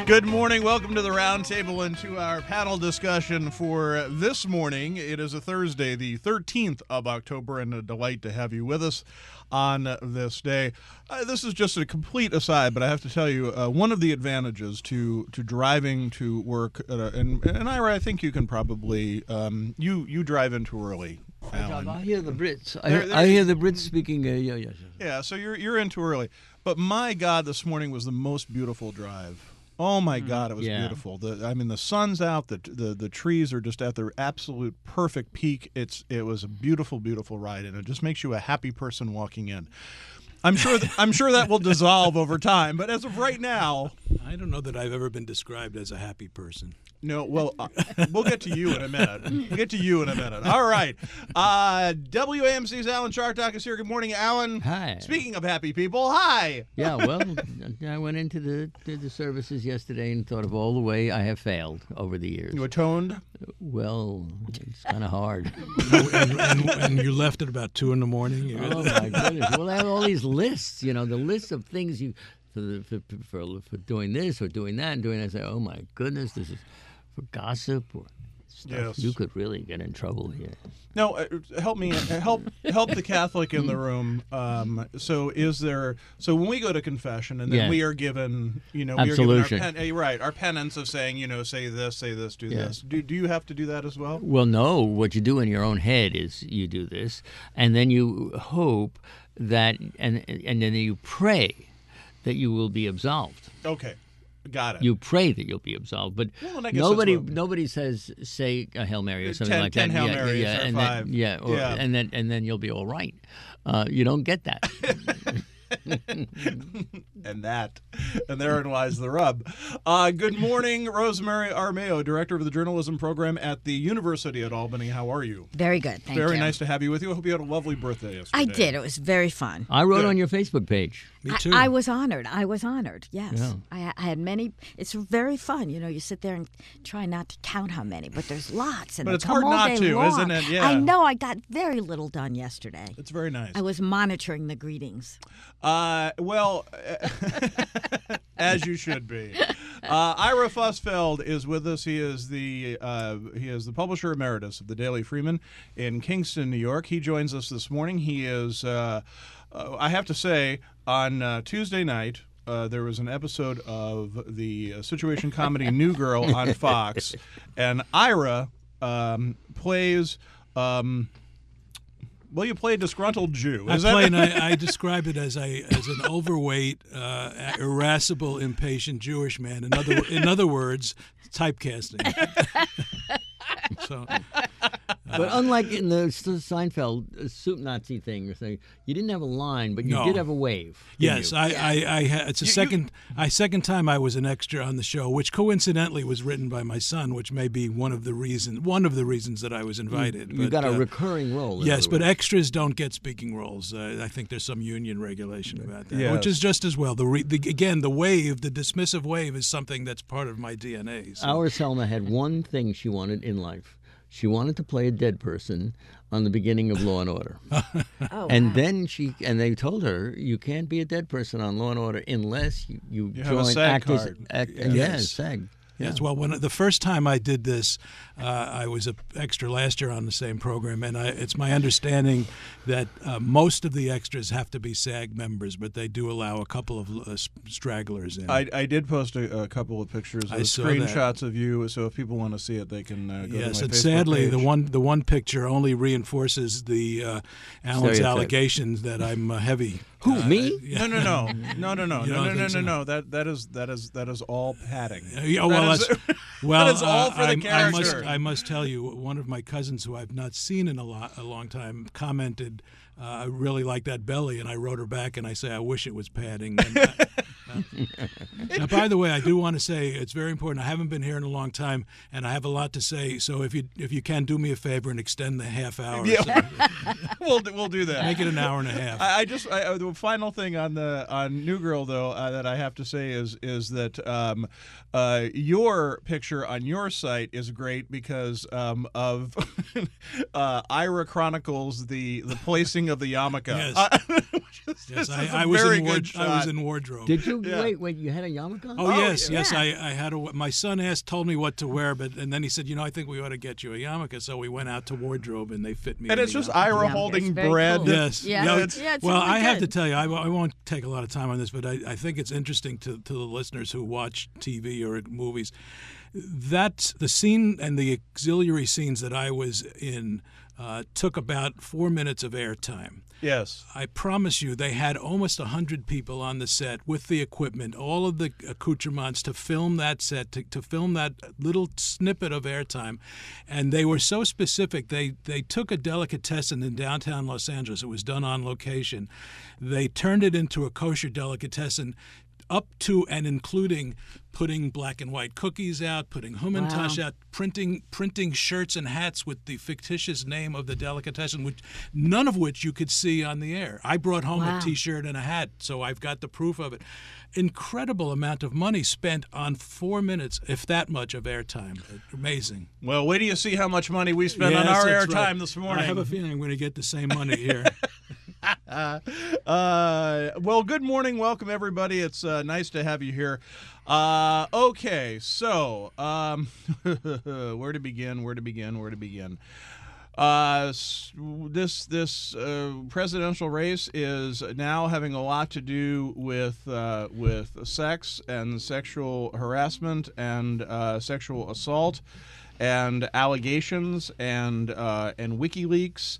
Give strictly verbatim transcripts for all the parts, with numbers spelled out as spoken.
Good morning. Welcome to the Roundtable and to our panel discussion for this morning. It is a Thursday, the thirteenth of October, and a delight to have you with us on this day. Uh, this is just a complete aside, but I have to tell you, uh, one of the advantages to, to driving to work, uh, and, and Ira, I think you can probably, um, you, you drive in too early. Alan. I hear the Brits. I, There- hear, there- I hear the Brits speaking. Uh, yeah, yeah. Yeah, so you're you're in too early. But my God, this morning was the most beautiful drive. Oh my God, it was Yeah. beautiful. The I mean, the sun's out. The, the the trees are just at their absolute perfect peak. It's it was a beautiful, beautiful ride, and it just makes you a happy person walking in. I'm sure th- I'm sure that will dissolve over time, but as of right now, I don't know that I've ever been described as a happy person. no. Well, uh, we'll get to you in a minute. We'll get to you in a minute. All right. Uh, W A M C's Alan Chartock is here. Good morning, Alan. Hi. Speaking of happy people, hi. Yeah, well, I went into the to the services yesterday and thought of all the way I have failed over the years. You atoned? Well, it's kind of hard. and, and, and you left at about two in the morning. You- Oh my goodness! Well, I have all these lists. You know, the list of things you for the- for, for, for doing this or doing that and doing that. I say, oh my goodness, this is for gossip or stuff. Yes. You could really get in trouble here. No, uh, help me. uh, Help help the Catholic in the room. Um, so is there? So when we go to confession, and then Yeah. we are given, you know, we are Absolution. given our pen, uh, right, our penance of saying, you know, say this, say this, do Yeah. this. Do do you have to do that as well? Well, no. What you do in your own head is you do this, and then you hope that, and and then you pray that you will be absolved. Okay, got it. You pray that you'll be absolved, but Well, and I guess nobody that's what- nobody says say a Hail Mary or something ten- like ten that. Hail yeah, Marys yeah, or and five. Then, yeah, or, Yeah. and then and then you'll be all right. Uh, you don't get that. and that, and therein lies the rub. Uh, good morning, Rosemary Armeo, director of the journalism program at the University at Albany. How are you? Very good. Thank Very you. nice to have you with you. I hope you had a lovely birthday yesterday. I did. It was very fun. I wrote Good. on your Facebook page. Me I- too. I, was honored. I was honored. Yes. Yeah. I, I had many. It's very fun. You know, you sit there and try not to count how many, but there's lots. And But they it's come hard all not day to, long. isn't it? Yeah. I know. I got very little done yesterday. It's very nice. I was monitoring the greetings. Uh, well, as you should be. Uh, Ira Fussfeld is with us. He is the uh, he is the publisher emeritus of the Daily Freeman in Kingston, New York. He joins us this morning. He is, uh, uh, I have to say, on uh, Tuesday night. Uh, there was an episode of the uh, situation comedy New Girl on Fox, and Ira um, plays. Um, well, you play a disgruntled Jew. I Is play, that? and I, I describe it as a as an overweight, uh, irascible, impatient Jewish man. In other in other words, typecasting. so, But unlike in the S- Seinfeld uh, soup Nazi thing, or something, you didn't have a line, but you No. did have a wave. didn't yes, you? I, I, I ha- it's a You- you- second I second time I was an extra on the show, which coincidentally was written by my son, which may be one of the reasons one of the reasons that I was invited. You But, got a uh, recurring role. in Yes, other but words. extras don't get speaking roles. Uh, I think there's some union regulation about that, Yes. which is just as well. The, re- the again, the wave, the dismissive wave, is something that's part of my D N A. So. Our Selma had one thing she wanted in life. She wanted to play a dead person on the beginning of Law and Order. Oh, And wow. then she and they told her you can't be a dead person on Law and Order unless you, you, You have a join SAG actors. card. Act, Yes. yes, SAG. Yes, well, when the first time I did this, uh, I was a extra last year on the same program, and I, it's my understanding that uh, most of the extras have to be SAG members, but they do allow a couple of uh, stragglers in. I, I did post a, a couple of pictures, I of saw that. screenshots of you. So if people want to see it, they can uh, go Yes, to my and Facebook sadly, the page. one the one picture only reinforces the uh, Alan's Stereotype. allegations that I'm uh, heavy. Who, Uh, me? No, yeah. no, no, no, no, no, You no, don't no, no, think no, so? no. That that is that is that is all padding. Uh, yeah, That well, is- that's, well, that is all for the I'm- I must, character. I must tell you, one of my cousins who I've not seen in a, lo- a long time commented, uh, "I really like that belly," and I wrote her back and I say, "I wish it was padding." And, uh, uh, now, by the way, I do want to say it's very important. I haven't been here in a long time, and I have a lot to say. So if you if you can do me a favor and extend the half hour, Yeah. so, we'll we'll do that. make it an hour and a half. I, I just I, the final thing on the on New Girl though uh, that I have to say is is that um, uh, your picture on your site is great because um, of uh, Ira chronicles the the placing of the yarmulke. Yes. Uh, Just- Yes, this I, is a I was very in good ward, shot. I was in wardrobe. Did you Yeah. wait? Wait, you had a yarmulke? Oh, yes, yeah. yes. I, I had a. My son asked, told me what to wear, but and then he said, you know, I think we ought to get you a yarmulke. So we went out to wardrobe, and they fit me. And in it's the just yarmulke. Ira Yeah, holding it's very bread. cool. Yes. Yeah, No, it's- yeah, it's well, really I have to good. tell you, I, I won't take a lot of time on this, but I, I think it's interesting to, to the listeners who watch T V or movies. That's the scene and the auxiliary scenes that I was in uh, took about four minutes of airtime. Yes. I promise you, they had almost one hundred people on the set with the equipment, all of the accoutrements to film that set, to, to film that little snippet of airtime. And they were so specific. They, they took a delicatessen in downtown Los Angeles. It was done on location. They turned it into a kosher delicatessen, up to and including putting black and white cookies out, putting Hummintosh Wow. out, printing printing shirts and hats with the fictitious name of the delicatessen, which none of which you could see on the air. I brought home Wow. a T-shirt and a hat, so I've got the proof of it. Incredible amount of money spent on four minutes, if that much, of airtime. Amazing. Well, wait till you see how much money we spent on Yes, our that's airtime right. this morning. I have a feeling I'm going to get the same money here. Uh, well, good morning. Welcome, everybody. It's uh, nice to have you here. Uh, okay, so um, where to begin? Where to begin? Where to begin? Uh, s- this this uh, presidential race is now having a lot to do with uh, with sex and sexual harassment and uh, sexual assault and allegations and uh, and WikiLeaks,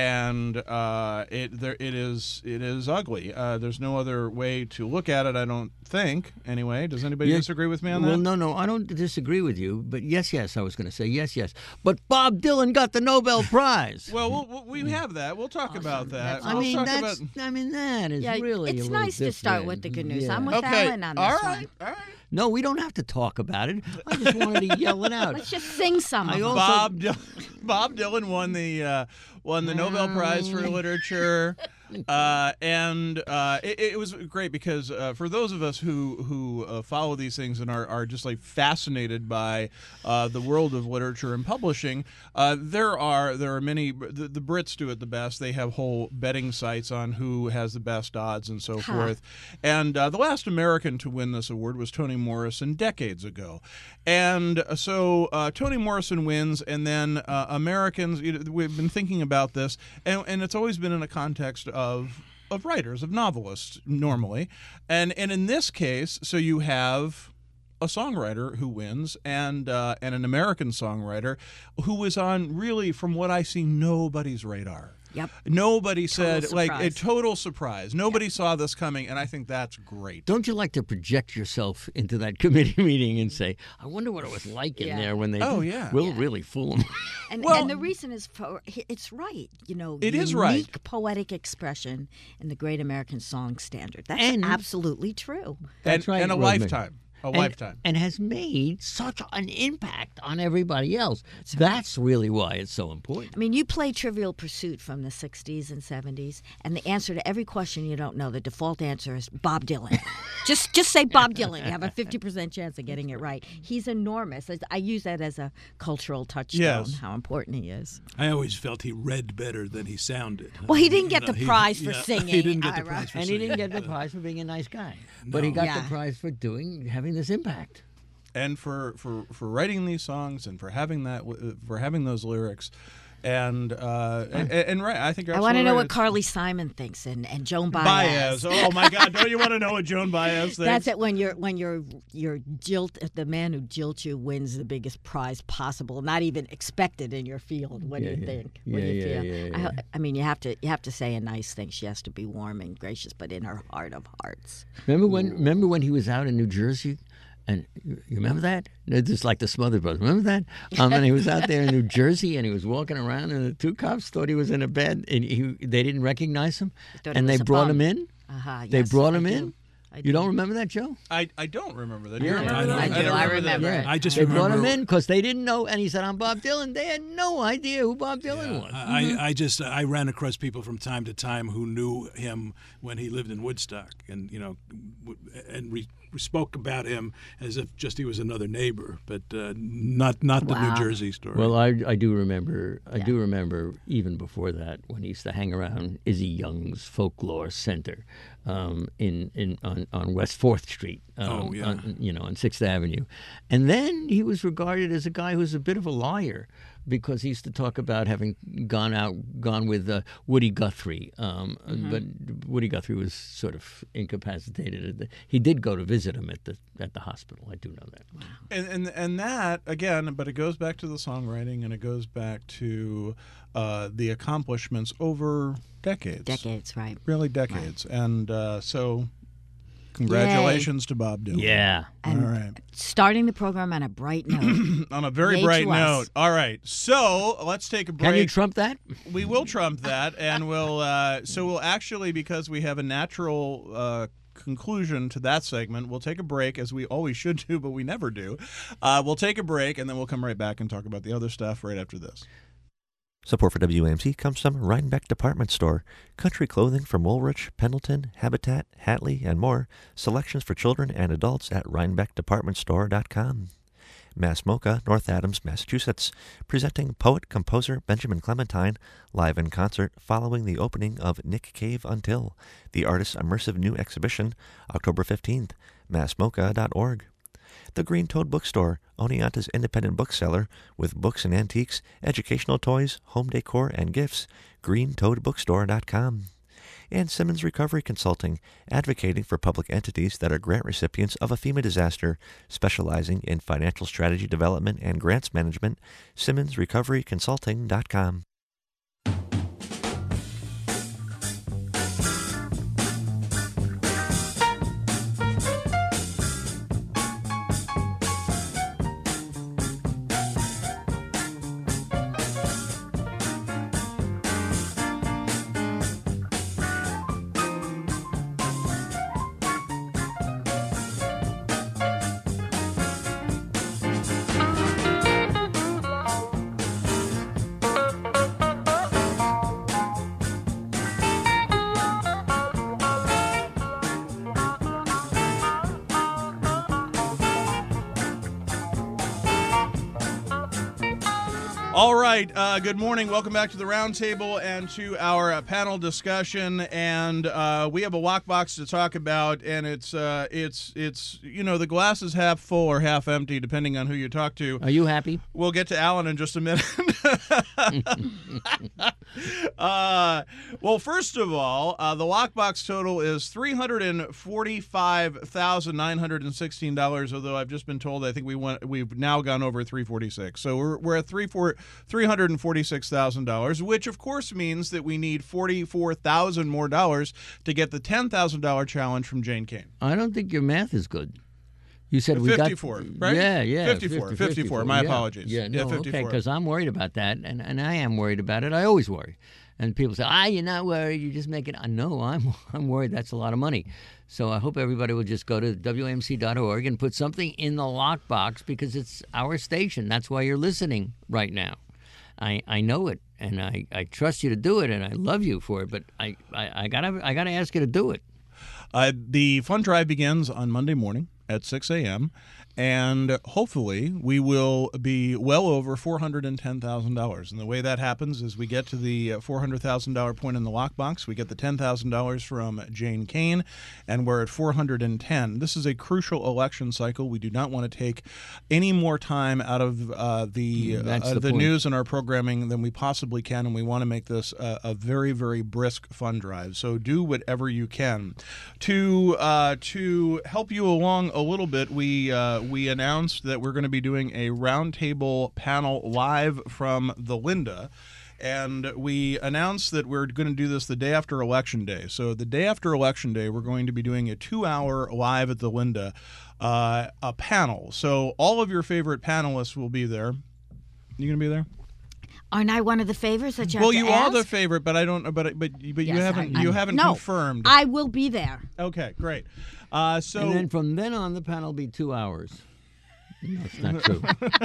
and uh, it there it is it is ugly. Uh, there's no other way to look at it, I don't think. Anyway, does anybody Yeah. disagree with me on Well, that? no, no, I don't disagree with you. But yes, yes, I was going to say yes, yes. But Bob Dylan got the Nobel Prize. Well, we'll, we have that. We'll talk about that. That's I We'll mean, talk that's. about. I mean, that is Yeah, really. it's a little nice to start different. with the good news. Yeah. I'm with Okay. Alan on this All one. right. All right. No, we don't have to talk about it. I just wanted to yell it out. Let's just sing some I of them. also- Bob Dylan, Bob Dylan won the uh, won the Nobel Prize for Literature, uh, and uh, it, it was great because uh, for those of us who who uh, follow these things and are, are just like fascinated by uh, the world of literature and publishing, uh, there are there are many. The, the Brits do it the best. They have whole betting sites on who has the best odds and so Huh. forth. And uh, the last American to win this award was Toni Morrison decades ago. And uh, so uh, Toni Morrison wins, and then uh, Americans, you know, we've been thinking about this, and, and it's always been in a context of of writers, of novelists normally. And, and in this case, so you have a songwriter who wins and uh, and an American songwriter who was on, really, from what I see, nobody's radar. Yep. Nobody said, Total like, a surprise. total surprise. Nobody saw this coming, and I think that's great. Don't you like to project yourself into that committee meeting and say, I wonder what it was like in Yeah. there when they Oh, did- yeah. We'll Yeah. really fool them. And, Well- and the reason is for it's right, you know. It is unique right. poetic expression in the great American song standard. That's And- absolutely true. That's and, right, and a Rosemary. lifetime. A and, lifetime. and has made such an impact on everybody else. That's really why it's so important. I mean, you play Trivial Pursuit from the sixties and seventies, and the answer to every question you don't know, the default answer is Bob Dylan. just just say Bob Dylan. You have a fifty percent chance of getting it right. He's enormous. I- I use that as a cultural touchstone, Yes. how important he is. I always felt he read better than he sounded. Well, he didn't You get know, the he- prize for yeah, singing, He didn't get the Ira. prize for And he singing. didn't get the prize for being a nice guy. But he got Yeah. the prize for doing having this impact. And for, for, for writing these songs and for having that for having those lyrics, and uh, and, and right, I think you're I want to absolutely know right. what It's- Carly Simon thinks and, and Joan Baez. Baez. Oh my God! Don't you want to know what Joan Baez thinks? That's it. When you're when you're you're jilt the man who jilts you wins the biggest prize possible, not even expected in your field. What Yeah, do you yeah. think? What Yeah, do you yeah, feel? yeah, I, yeah. ho- I mean, you have to you have to say a nice thing. She has to be warm and gracious, but in her heart of hearts. Remember when? Remember when he was out in New Jersey, and you you remember that? No, just like the Smothers Brothers. Remember that? Um, and he was out there in New Jersey, and he was walking around, and the two cops thought he was in a bed, and he, they didn't recognize him, thought he and they was a brought bum. him in. Uh-huh, They yes, brought I him do. in. I You do. don't remember that, Joe? I, I don't remember that. Do Yeah. you remember I that? know. I do. don't I that. remember it. I just they brought remember him in because they didn't know, and he said, "I'm Bob Dylan." They had no idea who Bob Dylan was. I, I just I ran across people from time to time who knew him when he lived in Woodstock, and you know, w- and re- spoke about him as if just he was another neighbor, but uh, not not the Wow. New Jersey story. Well, I, I do remember. I do remember even before that when he used to hang around Izzy Young's Folklore Center, um, in in on, on West Fourth Street. Um, Oh, yeah. on, you know, on Sixth Avenue, and then he was regarded as a guy who's a bit of a liar because he used to talk about having gone out, gone with uh, Woody Guthrie. Um, But Woody Guthrie was sort of incapacitated. At the, he did go to visit him at the at the hospital. I do know that. And, and and that again, but it goes back to the songwriting, and it goes back to uh, the accomplishments over decades. Decades, right? Really, decades. And uh, so, congratulations to Bob Dylan. Yeah. And All right. starting the program on a bright note. On a very Yay bright to us. note. All right. So let's take a break. Can you trump that? We will trump that, and we'll. Uh, so we'll actually, because we have a natural uh, conclusion to that segment, we'll take a break, as we always should do, but we never do. Uh, we'll take a break, and then we'll come right back and talk about the other stuff right after this. Support for W A M C comes from Rhinebeck Department Store. Country clothing from Woolrich, Pendleton, Habitat, Hatley, and more. Selections for children and adults at rhinebeck department store dot com. Mass Mocha, North Adams, Massachusetts, presenting poet-composer Benjamin Clementine live in concert following the opening of Nick Cave Until, the artist's immersive new exhibition, October fifteenth, mass mocha dot org. The Green Toad Bookstore, Oneonta's independent bookseller with books and antiques, educational toys, home decor, and gifts, green toad bookstore dot com. And Simmons Recovery Consulting, advocating for public entities that are grant recipients of a FEMA disaster, specializing in financial strategy development and grants management, simmons recovery consulting dot com. All right. Uh, good morning. Welcome back to the roundtable and to our uh, panel discussion. And uh, we have a walk box to talk about, and it's uh, it's it's you know, the glass is half full or half empty depending on who you talk to. Are you happy? We'll get to Alan in just a minute. uh, well, first of all, uh, the lockbox total is three hundred forty-five thousand nine hundred sixteen dollars. Although I've just been told I think we went we've now gone over three forty-six. So we're we're at three four three hundred forty-six thousand dollars, which of course means that we need forty-four thousand more dollars to get the ten thousand dollar challenge from Jane Kane. I don't think your math is good. You said we got fifty-four, right? Yeah, yeah. fifty-four, fifty, fifty-four. My yeah. apologies. Yeah, Yeah, no, okay, fifty-four. because I'm worried about that, and, and I am worried about it. I always worry. And people say, ah, you're not worried, you just make it. I know, I'm I'm worried. That's a lot of money. So I hope everybody will just go to W A M C dot org and put something in the lockbox because it's our station. That's why you're listening right now. I, I know it, and I, I trust you to do it, and I love you for it, but I, I, I gotta I gotta ask you to do it. Uh, the fund drive begins on Monday morning at six a.m., and hopefully we will be well over four hundred ten thousand dollars. And the way that happens is we get to the four hundred thousand dollars point in the lockbox, we get the ten thousand dollars from Jane Kane, and we're at four hundred ten. This is a crucial election cycle. We do not want to take any more time out of uh, the, That's uh, the the point. news and our programming than we possibly can, and we want to make this a, a very, very brisk fund drive. So do whatever you can. To uh, to help you along a little bit, we uh, we announced that we're going to be doing a roundtable panel live from the Linda. And we announced that we're going to do this the day after Election Day. So the day after Election Day, we're going to be doing a two-hour live at the Linda, uh, a panel. So all of your favorite panelists will be there. You going to be there? Aren't I one of the favorites that you Well, have to you are ask? the favorite, but I don't. But but but you Yes, haven't I- you I- haven't no, confirmed. I will be there. Okay, great. Uh, so And then from then on, the panel will be two hours. No, it's not true.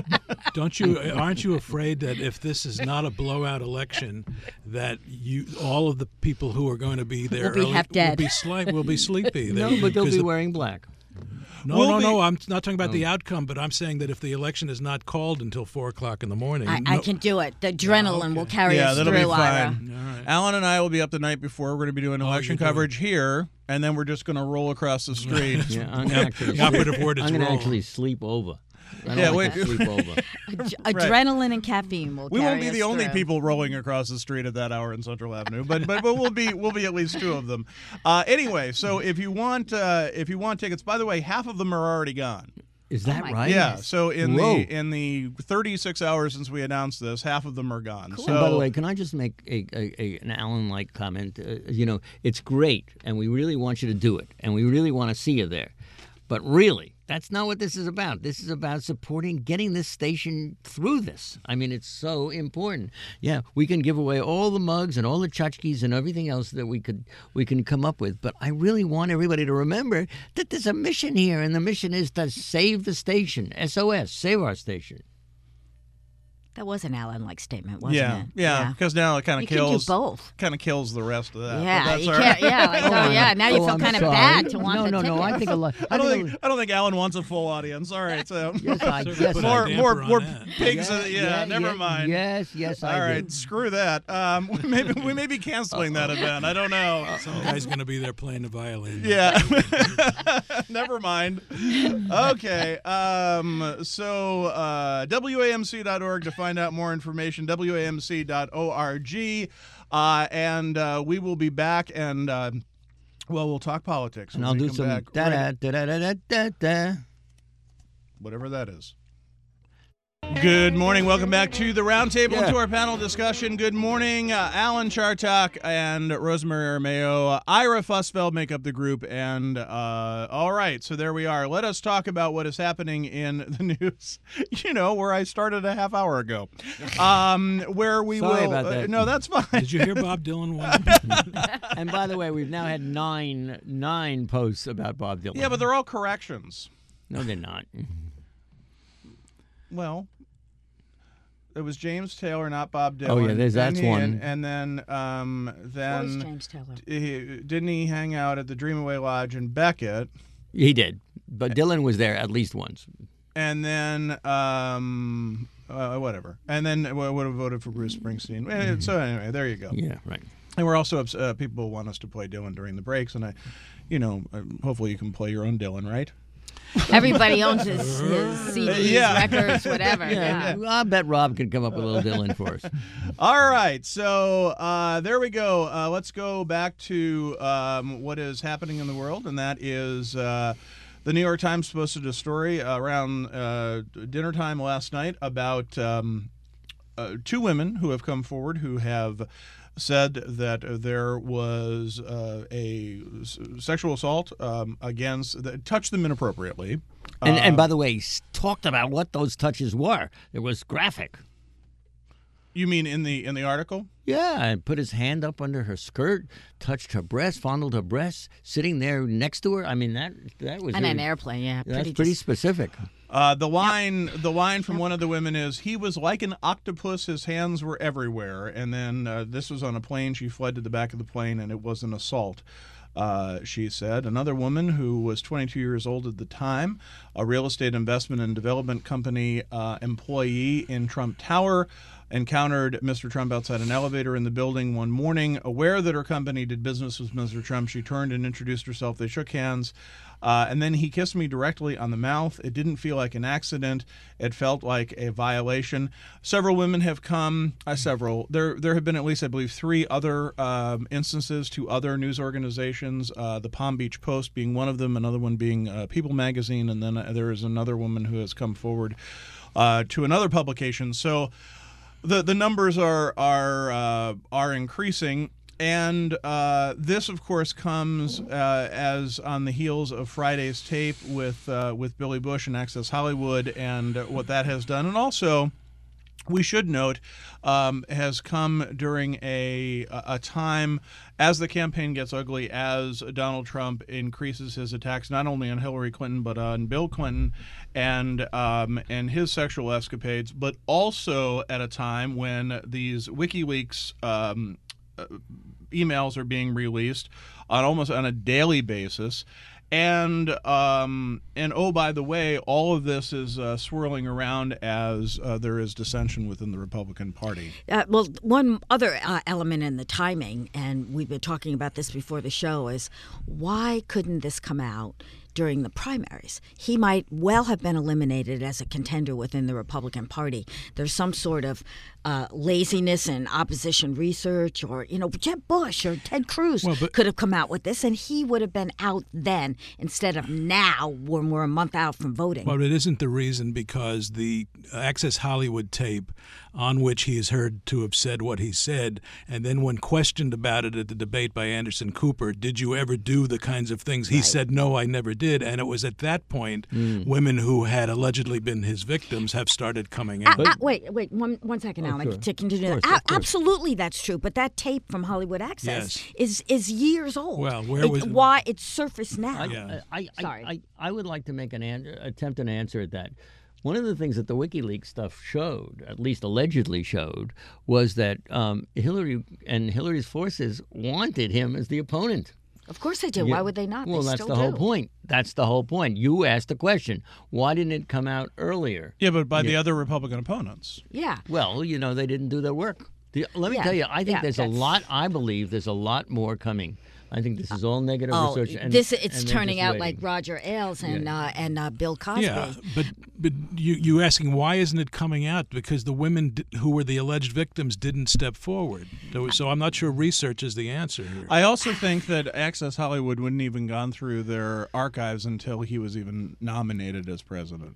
Don't you? Aren't you afraid that if this is not a blowout election, that you all of the people who are going to be there Will be early half dead. will be sli- will be sleepy? No, They- but they'll because be the- wearing black. No, We'll no, be- no. I'm not talking about the outcome, but I'm saying that if the election is not called until four o'clock in the morning, I, I no- can do it. The adrenaline will carry Yeah, us that'll through, be Ira. fine. All right. Alan and I will be up the night before. We're going to be doing election you're doing- coverage here, and then we're just going to roll across the street. Yeah, I'm gonna actually. The operative word is I'm gonna roll. actually sleep over. I don't Yeah, like wait. to sleep over. Ad- Adrenaline and caffeine will We carry won't be us the only through. people rolling across the street at that hour in Central Avenue, but but, but we'll be we'll be at least two of them. Uh, anyway, so if you want uh, if you want tickets, by the way, half of them are already gone. Is that my right? Yeah. Goodness. So in Whoa. the in the thirty-six hours since we announced this, half of them are gone. So And by the way, can I just make a, a, a an Alan-like comment? Uh, you know, it's great, and we really want you to do it, and we really want to see you there. But really, that's not what this is about. This is about supporting, getting this station through this. I mean, it's so important. Yeah, we can give away all the mugs and all the tchotchkes and everything else that we could we can come up with. But I really want everybody to remember that there's a mission here, and the mission is to save the station. S O S, save our station. That was an Alan-like statement, wasn't yeah, it? yeah, because now it kind You of can do kills both. kind of kills the rest of that. but Yeah, that's you all can't. right. Yeah, like, oh, yeah. Now you Oh, feel I'm kind of sorry. bad to want no, the no, no. I tickets. think a lot. I don't think think I don't think Alan wants a full audience. All right, so Yes, I Sort of guess put I more a do. more damper on more that. pigs. Yeah, yeah, never yeah, mind. Yes, yes, I All do. right, screw that. Um, we may be, we may be canceling that event. I don't know. Some guy's going to be there playing the violin. Yeah. Never mind. Okay. Um, so uh, W A M C dot org to find out more information. W A M C dot org. Uh, and uh, we will be back and, uh, well, we'll talk politics. And when I'll we do come some back. da da Right- da da da da da. whatever that is. Good morning. Welcome back to the Roundtable and to our panel discussion. Good morning. Uh, Alan Chartok and Rosemary Armeo. Ira Fussfeld make up the group. And uh, all right, so there we are. Let us talk about what is happening in the news, you know, where I started a half hour ago. Um, where we Sorry will. about that. Uh, no, that's fine. Did you hear Bob Dylan once? And by the way, we've now had nine nine posts about Bob Dylan. Yeah, but they're all corrections. no, they're not. Well, it was James Taylor, not Bob Dylan. Oh, yeah, there's- And that's he- one. And, and then, um, What was then James Taylor? he, didn't he hang out at the Dreamaway Lodge in Beckett? He did, but Dylan was there at least once. And then, um, uh, whatever. And then I would have voted for Bruce Springsteen. Eh, So anyway, there you go. Yeah, right. And we're also ups- uh, people want us to play Dylan during the breaks, and I, you know, uh, hopefully you can play your own Dylan, right? Everybody owns his, his C Ds, Yeah. records, whatever. Yeah, Yeah. I bet Rob could come up with a little Dylan for us. All right, so uh, there we go. Uh, let's go back to um, what is happening in the world, and that is uh, the New York Times posted a story around uh, dinner time last night about um, uh, two women who have come forward who have said that there was uh, a s- sexual assault um, against that touched them inappropriately. And, and Uh, by the way, s- talked about what those touches were. It was graphic. you mean in the in the article? Yeah, and put his hand up under her skirt, touched her breast, fondled her breast, sitting there next to her. I mean, that that was And an really- airplane, yeah. that's Pretty, pretty just- specific. Uh, the line, the line from one of the women is, "He was like an octopus; his hands were everywhere." And then uh, this was on a plane. She fled to the back of the plane, and it was an assault. Uh, she said. Another woman who was twenty-two years old at the time, a real estate investment and development company uh, employee in Trump Tower, encountered Mister Trump outside an elevator in the building one morning. Aware that her company did business with Mister Trump, she turned and introduced herself. They shook hands. Uh, and then he kissed me directly on the mouth. It didn't feel like an accident. It felt like a violation. Several women have come. Uh, several. There, there have been at least, I believe, three other um, instances to other news organizations. Uh, the Palm Beach Post being one of them. Another one being uh, People Magazine, and then uh, there is another woman who has come forward uh, to another publication. So the the numbers are are uh, are increasing. And uh, this, of course, comes uh, as on the heels of Friday's tape with uh, with Billy Bush and Access Hollywood and uh, what that has done. And also, we should note, um, has come during a a time as the campaign gets ugly, as Donald Trump increases his attacks not only on Hillary Clinton but on Bill Clinton and um, and his sexual escapades, but also at a time when these WikiLeaks um, emails are being released on almost on a daily basis. And um, and oh, by the way, all of this is uh, swirling around as uh, there is dissension within the Republican Party. Uh, well, one other uh, element in the timing, and we've been talking about this before the show, is why couldn't this come out during the primaries? He might well have been eliminated as a contender within the Republican Party. There's some sort of uh, laziness in opposition research, or, you know, Jeb Bush or Ted Cruz Well, but- could have come out with this, and he would have been out then instead of now when we're a month out from voting. But it isn't the reason, because the Access Hollywood tape on which he is heard to have said what he said, and then when questioned about it at the debate by Anderson Cooper, did you ever do the kinds of things? He Right. said, no, I never did. And it was at that point Mm. women who had allegedly been his victims have started coming Uh, out. uh, wait, wait, one, one second, Oh, Alan, sure. to continue. Of course, that. of course. Absolutely, that's true. But that tape from Hollywood Access Yes. is is years old. Well, where It- was- why it surfaced now? I, Yeah. I, I, Sorry. I, I would like to make an, an attempt an answer at that. One of the things that the WikiLeaks stuff showed, at least allegedly showed, was that um, Hillary and Hillary's forces wanted him as the opponent. Of course they do. Yeah. Why would they not? Well, they that's still the whole do. point. That's the whole point. You asked the question, why didn't it come out earlier? Yeah, but by the other Republican opponents. Yeah. Well, you know, they didn't do their work. The, let me Yeah, tell you, I think yeah, there's a that's- lot, I believe there's a lot more coming. I think this is all negative Oh, research. And, this and it's they're turning just out waiting. like Roger Ailes and uh, and uh, Bill Cosby. Yeah, but but you you asking why isn't it coming out? Because the women di- who were the alleged victims didn't step forward. So, so I'm not sure research is the answer here. I also think that Access Hollywood wouldn't even gone through their archives until he was even nominated as president.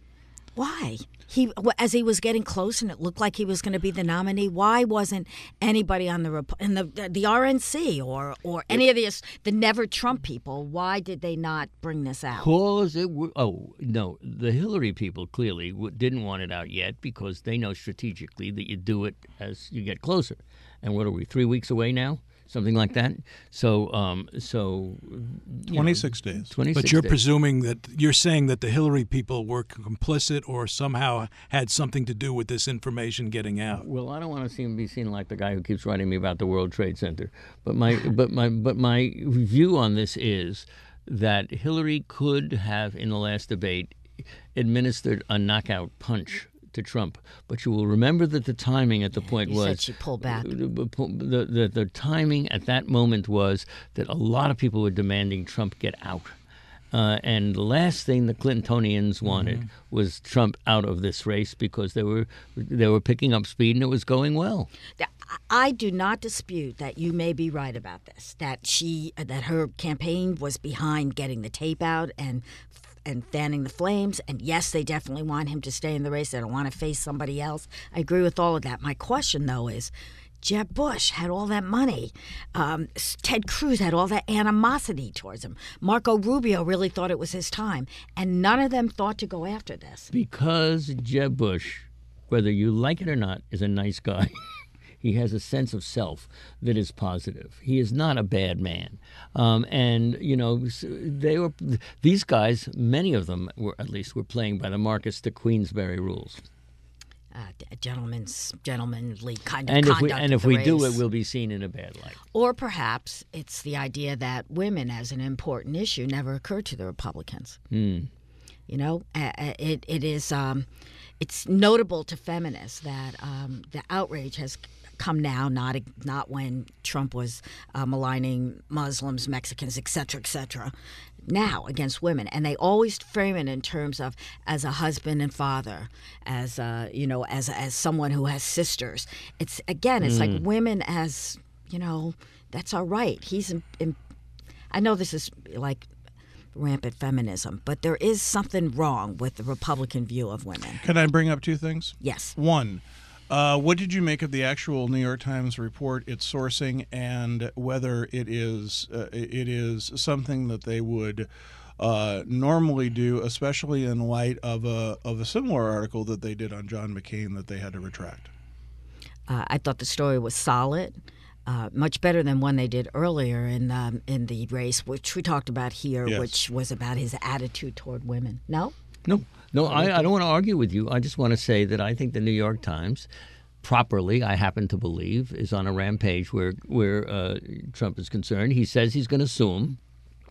Why? He as he was getting close and it looked like he was going to be the nominee. Why wasn't anybody on the Rep- in the the R N C or or any of the the Never Trump people? Why did they not bring this out? Cause it w- oh no, the Hillary people clearly w- didn't want it out yet because they know strategically that you do it as you get closer. And what are we? Three weeks away now, something like that. So, um, so you know, twenty-six days. twenty-six But you're days. presuming that you're saying that the Hillary people were complicit or somehow had something to do with this information getting out. Well, I don't want to seem be seen like the guy who keeps writing me about the World Trade Center. But my but my but my view on this is that Hillary could have, in the last debate, administered a knockout punch to Trump. But you will remember that the timing at the point You was said she pulled back. The, the, the, the timing at that moment was that a lot of people were demanding Trump get out. Uh, and the last thing the Clintonians wanted Mm-hmm. was Trump out of this race because they were they were picking up speed and it was going well. I do not dispute that you may be right about this. That she, that her campaign was behind getting the tape out and and fanning the flames. And yes, they definitely want him to stay in the race. They don't want to face somebody else. I agree with all of that. My question, though, is Jeb Bush had all that money. Um, Ted Cruz had all that animosity towards him. Marco Rubio really thought it was his time. And none of them thought to go after this. Because Jeb Bush, whether you like it or not, is a nice guy. He has a sense of self that is positive. He is not a bad man. Um, and, you know, they were these guys, many of them were at least were playing by the Marcus to Queensberry rules. Uh, a gentleman's gentlemanly kind of And if conduct we and of if the we do race. it, we'll be seen in a bad light. Or perhaps it's the idea that women as an important issue never occurred to the Republicans. Mm. You know, uh, uh, it it is um, it's notable to feminists that um, the outrage has come now, not not when Trump was uh, maligning Muslims, Mexicans, et cetera, et cetera. Now against women, and they always frame it in terms of as a husband and father, as uh, you know, as as someone who has sisters. It's again, it's like women as you know, that's all right. He's, in, in, I know this is like rampant feminism, but there is something wrong with the Republican view of women. Can I bring up two things? Yes. One, uh, what did you make of the actual New York Times report, its sourcing, and whether it is uh, it is something that they would uh, normally do, especially in light of a of a similar article that they did on John McCain that they had to retract? Uh, I thought the story was solid. Uh, much better than one they did earlier in um, in the race, which we talked about here, Yes. which was about his attitude toward women. No? No, no, I, I don't want to argue with you. I just want to say that I think the New York Times, properly, I happen to believe, is on a rampage where where uh, Trump is concerned. He says he's going to sue him,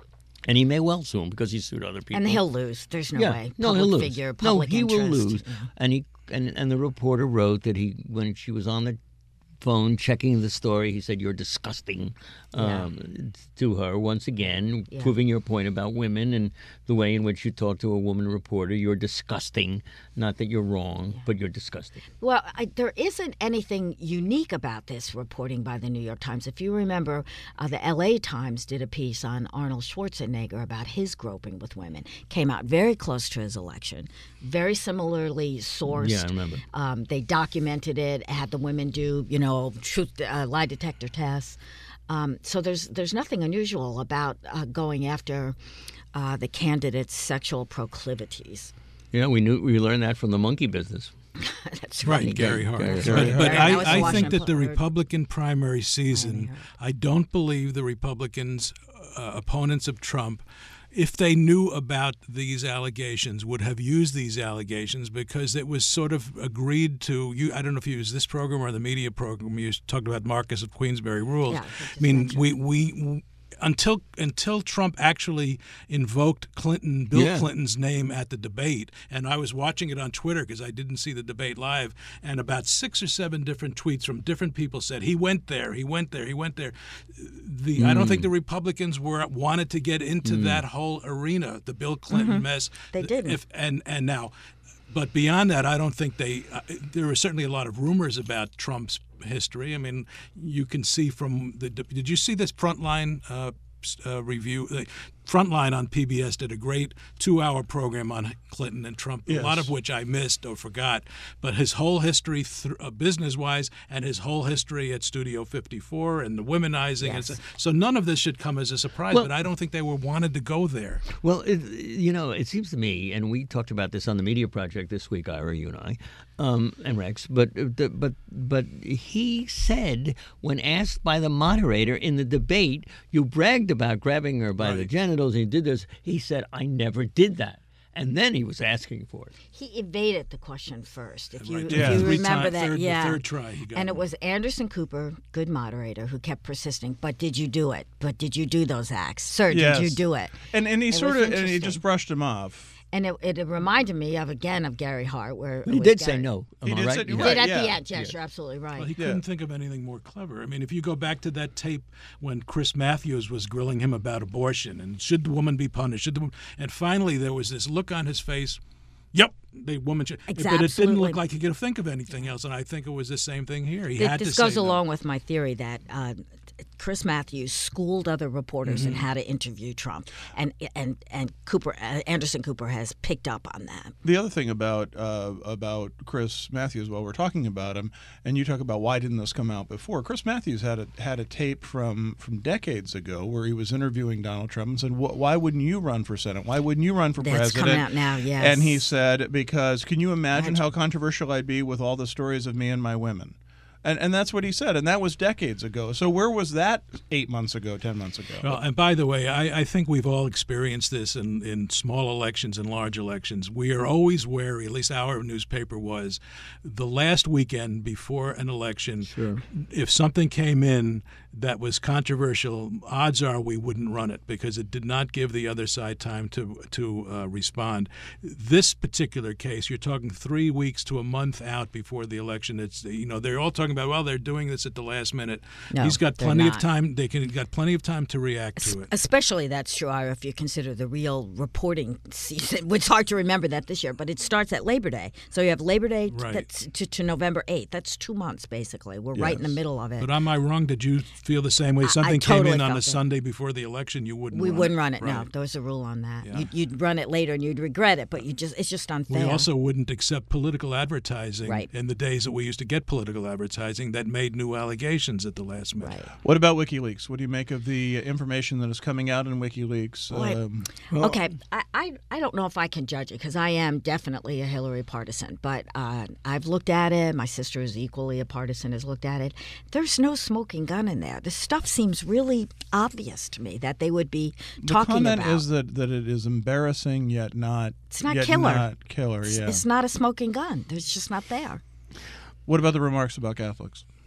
And he may well sue him because he sued other people. And he'll lose. There's no yeah. way. No, Public he'll lose. figure, no, public he interest. will lose. Yeah. And he and and the reporter wrote that he when she was on the phone checking the story, he said, "You're disgusting," um, yeah. to her once again, yeah. proving your point about women and the way in which you talk to a woman reporter. You're disgusting. Not that you're wrong, yeah. but you're disgusting. Well, I, there isn't anything unique about this reporting by the New York Times. If you remember, uh, the L A Times did a piece on Arnold Schwarzenegger about his groping with women. Came out very close to his election, very similarly sourced. Yeah, I remember. Um, they documented it, had the women do, you know, truth uh, lie detector tests. Um, so there's there's nothing unusual about uh, going after uh, the candidate's sexual proclivities. Yeah, we knew we learned that from the monkey business. That's right, right. Gary Hart. Gary But, Hart. but Gary, that I, was I think the that the Washington Republican primary season, Oh, I don't believe the Republicans, uh, opponents of Trump, if they knew about these allegations, would have used these allegations because it was sort of agreed to. You, I don't know if you used this program or the media program. You talked about Marcus of Queensberry rules. Yeah, I mean, we we. Until until Trump actually invoked Clinton, Bill Yeah. Clinton's name at the debate, and I was watching it on Twitter because I didn't see the debate live, and about six or seven different tweets from different people said he went there, he went there, he went there. The mm. I don't think the Republicans were wanted to get into mm. that whole arena, the Bill Clinton mm-hmm. mess. They didn't. If, and and now. But beyond that, I don't think they uh, – there were certainly a lot of rumors about Trump's history. I mean, you can see from the – did you see this Frontline uh, uh, review? Uh, Frontline on P B S did a great two-hour program on Clinton and Trump, yes. a lot of which I missed or forgot. But his whole history, th- uh, business-wise, and his whole history at Studio fifty-four and the womenizing. Yes. And so, so none of this should come as a surprise, Well, but I don't think they were wanted to go there. Well, it, you know, it seems to me, and we talked about this on the Media Project this week, Ira, you and I, um, and Rex, but but but he said when asked by the moderator in the debate, you bragged about grabbing her by Right. the genitals, and he did this. He said, I never did that. And then he was asking for it. He evaded the question first. If you, Right. if Yeah. you Three remember time- that, third- the yeah. third try he got and it. it was Anderson Cooper, good moderator, who kept persisting. But did you do it? But did you do those acts, sir? Yes. Did you do it? And and he It sort was of and he interesting. just brushed him off. And it, it reminded me of again of Gary Hart, where But it he was did say Gary- no. Am He I did right? say- Yeah. right. Did at yeah. the end? Yes, Yeah. you're absolutely right. Well, he Yeah. couldn't think of anything more clever. I mean, if you go back to that tape when Chris Matthews was grilling him about abortion and should the woman be punished, should the woman, and finally there was this look on his face. Yep, the woman should. Ex- But it didn't absolutely. look like he could think of anything else, and I think it was the same thing here. He Th- had this to say goes no. along with my theory that uh, Chris Matthews schooled other reporters Mm-hmm. in how to interview Trump, and and and Cooper uh, Anderson Cooper has picked up on that. The other thing about uh, about Chris Matthews, while we're talking about him, and you talk about why didn't this come out before? Chris Matthews had a had a tape from from decades ago where he was interviewing Donald Trump and said, "Why wouldn't you run for Senate? Why wouldn't you run for That's president?" coming out now, yes. And he said, "Because can you imagine Imagine. how controversial I'd be with all the stories of me and my women?" And and that's what he said, and that was decades ago. So where was that eight months ago, ten months ago? Well, and by the way, I, I think we've all experienced this in, in small elections and large elections. We are always wary, at least our newspaper was, the last weekend before an election, Sure. if something came in that was controversial, odds are we wouldn't run it because it did not give the other side time to to uh, respond. This particular case, you're talking three weeks to a month out before the election. It's you know they're all talking about well they're doing this at the last minute. No, He's got they're plenty of not. time. They can got plenty of time to react to it. Especially that's true, Ira, if you consider the real reporting season. It's hard to remember that this year, but it starts at Labor Day. So you have Labor Day Right. that's to, to November eighth. That's two months, basically. We're right in the Yes. middle of it. But am I wrong? Did you feel the same way? I- I Something totally came in on felt the it. Sunday before the election, you wouldn't. we run wouldn't it. run it, no. Right. There was a rule on that. Yeah. You'd, you'd run it later and you'd regret it, but you just it's just We unfair. also wouldn't accept political advertising Right. in the days that we used to get political advertising that made new allegations at the last minute. Right. What about WikiLeaks? What do you make of the information that is coming out in WikiLeaks? Boy. Um, Okay, I, I I don't know if I can judge it because I am definitely a Hillary partisan, but uh, I've looked at it. My sister is equally a partisan, has looked at it. There's no smoking gun in there. The stuff seems really obvious to me that they would be the talking comment about. is that, that it is embarrassing yet not. It's not yet killer. Not killer. It's- Yeah. It's not a smoking gun. It's just not there. What about the remarks about Catholics?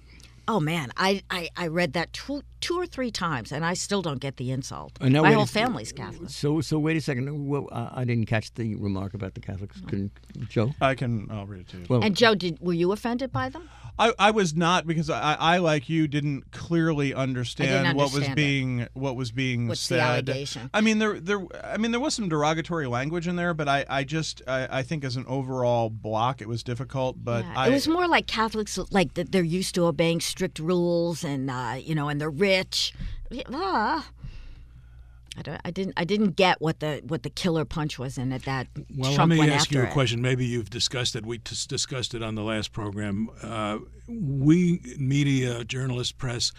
Oh man, I, I, I read that two two or three times, and I still don't get the insult. Uh, now, My wait whole a- family's Catholic. So, so wait a second. Well, uh, I didn't catch the remark about the Catholics. Can, Joe? I can. I'll read it to you. Well, And Joe, did were you offended by them? I, I was not, because I, I like you didn't clearly understand, what was understand it. being what was being What's the said. allegation? I mean there there I mean there was some derogatory language in there, but I, I just I, I think as an overall block it was difficult. But Yeah, I, it was more like Catholics, like that they're used to obeying strict rules, and uh, you know, and they're rich. Ah. I, don't, I didn't. I didn't get what the what the killer punch was in it. That Well, Trump let me went ask after you a it. question. Maybe you've discussed it. We t- discussed it on the last program. Uh, we, media, journalists, press,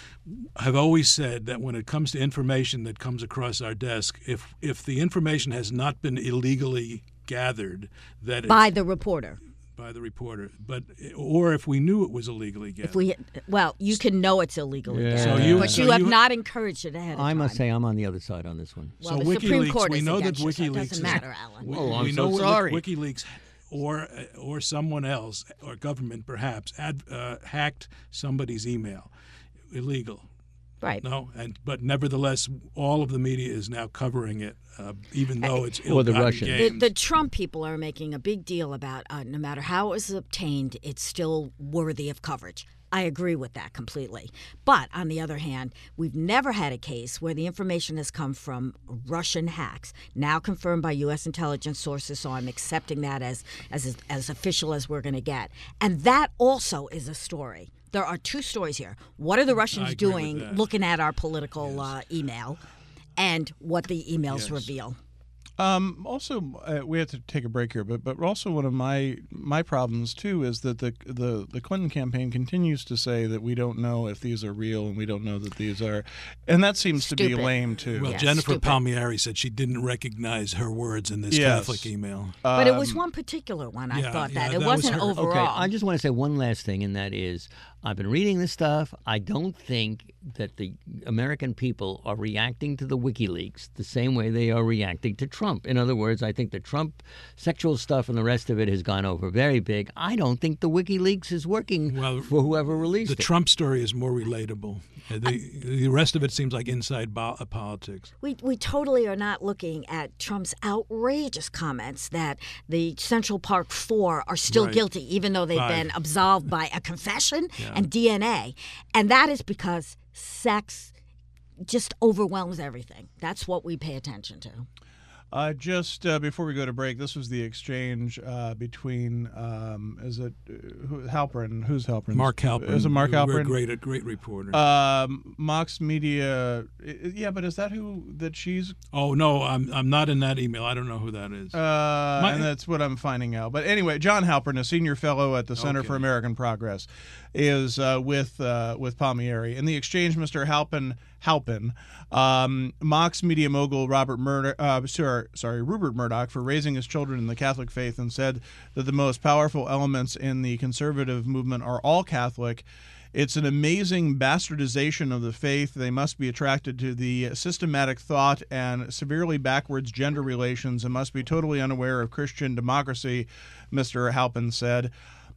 have always said that when it comes to information that comes across our desk, if if the information has not been illegally gathered, that it's, By the reporter. by the reporter, but or if we knew it was illegally gathered. If we, well, you can know it's illegally Yeah. gathered, So you- but so you have you- not encouraged it ahead of I time. must say I'm on the other side on this one. Well, so the WikiLeaks, Supreme Court we is know that against you, so it WikiLeaks doesn't is- matter, Alan. We, Oh, I'm we so know that sorry. WikiLeaks or or someone else or government perhaps ad, uh, hacked somebody's email, illegal. Right. No, and but nevertheless, all of the media is now covering it, uh, even though it's Or the ill-gotten Russians. The, gains. the Trump people are making a big deal about uh, no matter how it was obtained, it's still worthy of coverage. I agree with that completely. But on the other hand, we've never had a case where the information has come from Russian hacks, now confirmed by U S intelligence sources, so I'm accepting that as as as official as we're going to get. And that also is a story. There are two stories here. What are the I Russians agree with doing that. looking at our political uh, email, and what the emails Yes. reveal? Um, also, uh, we have to take a break here, but but also one of my my problems too is that the the the Clinton campaign continues to say that we don't know if these are real and we don't know that these are, and that seems to be Stupid. lame too. well, Yeah, Jennifer stupid. Palmieri said she didn't recognize her words in this Yes. Catholic email. But it was Um, one particular one. I yeah, thought yeah, that it that was wasn't her. overall. Okay, I just want to say one last thing, and that is I've been reading this stuff. I don't think that the American people are reacting to the WikiLeaks the same way they are reacting to Trump. In other words, I think the Trump sexual stuff and the rest of it has gone over very big. I don't think the WikiLeaks is working Well, for whoever released The it. Trump story is more relatable. Uh, The, the rest of it seems like inside bo- uh, politics. We, we totally are not looking at Trump's outrageous comments that the Central Park Four are still Right. guilty, even though they've Five. been absolved by a confession and D N A. And that is because sex just overwhelms everything. That's what we pay attention to. Uh, just uh, before we go to break, this was the exchange uh, between um, is it uh, who, Halperin? Who's Halperin? Mark Halperin. Is it Mark We're Halperin? Great, a great reporter. Um, Mox Media. i- Yeah, but is that who that she's? oh no, I'm I'm not in that email. I don't know who that is. Uh, My- and that's what I'm finding out. But anyway, John Halperin, a senior fellow at the Center Okay. for American Progress, is uh, with uh, with Palmieri. In the exchange, Mister Halpin, Halpin, um, mocks media mogul Robert Murdoch, uh, sorry, sorry, Rupert Murdoch for raising his children in the Catholic faith, and said that the most powerful elements in the conservative movement are all Catholic. It's an amazing bastardization of the faith. They must be attracted to the systematic thought and severely backwards gender relations and must be totally unaware of Christian democracy, Mister Halpin said.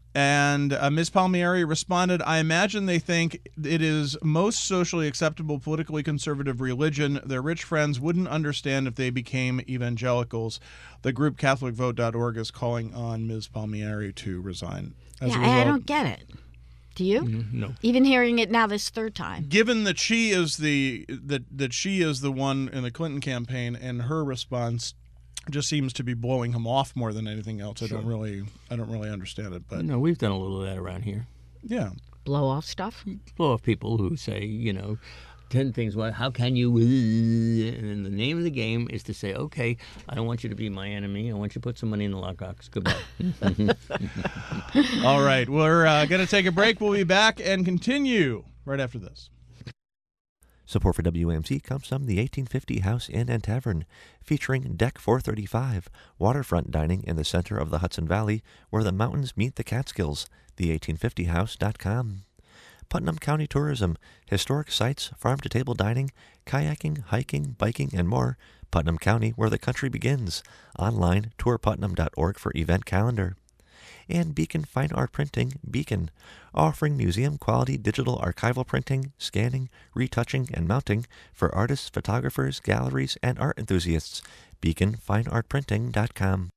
And uh, Miz Palmieri responded, I imagine they think it is most socially acceptable politically conservative religion. Their rich friends wouldn't understand if they became evangelicals. The group Catholic Vote dot org is calling on Miz Palmieri to resign. As yeah, a I- I result- don't get it. Do you? no. Even hearing it now this third time. Given that she is the that that she is the one in the Clinton campaign, and her response just seems to be blowing him off more than anything else. I don't really I don't really understand it, but No, we've done a little of that around here. yeah. Blow off stuff? Blow off people who say, you know, ten things. Well, how can you? And then the name of the game is to say, okay, I don't want you to be my enemy. I want you to put some money in the lockbox. Goodbye. All right, we're uh, going to take a break. We'll be back and continue right after this. Support for W A M C comes from the eighteen fifty House Inn and Tavern, featuring Deck four thirty-five, waterfront dining in the center of the Hudson Valley, where the mountains meet the Catskills, the eighteen fifty house dot com. Putnam County Tourism, historic sites, farm-to-table dining, kayaking, hiking, biking, and more. Putnam County, where the country begins. Online, tour putnam dot org for event calendar. and Beacon Fine Art Printing, Beacon, offering museum-quality digital archival printing, scanning, retouching, and mounting for artists, photographers, galleries, and art enthusiasts. beacon fine art printing dot com.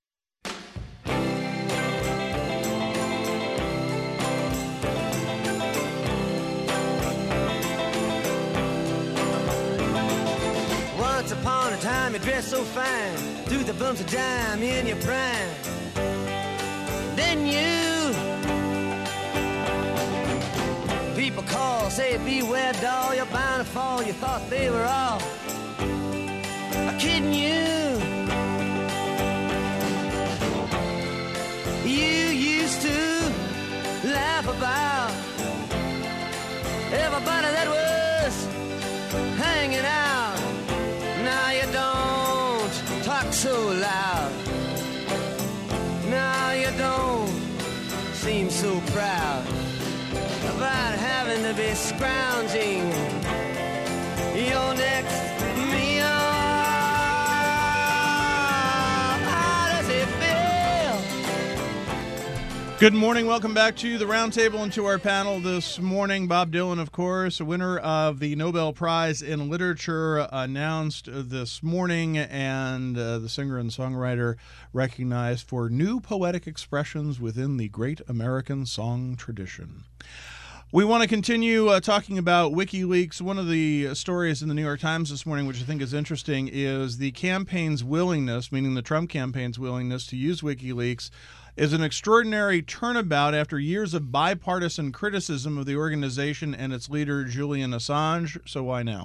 Once upon a time you dressed so fine, threw the bumps of dime in your prime. Then you, people call, say beware doll, you're bound to fall. You thought they were all kidding you. You used to laugh about everybody that was hanging out. Now you don't talk so loud. Now you don't seem so proud about having to be scrounging your next meal. How does it feel? Good morning. Welcome back to the Roundtable and to our panel this morning. Bob Dylan, of course, a winner of the Nobel Prize in Literature, announced this morning, and uh, the singer and songwriter recognized for new poetic expressions within the great American song tradition. We want to continue uh, talking about WikiLeaks. One of the stories in the New York Times this morning, which I think is interesting, is the campaign's willingness, meaning the Trump campaign's willingness to use WikiLeaks, is an extraordinary turnabout after years of bipartisan criticism of the organization and its leader, Julian Assange. So why now?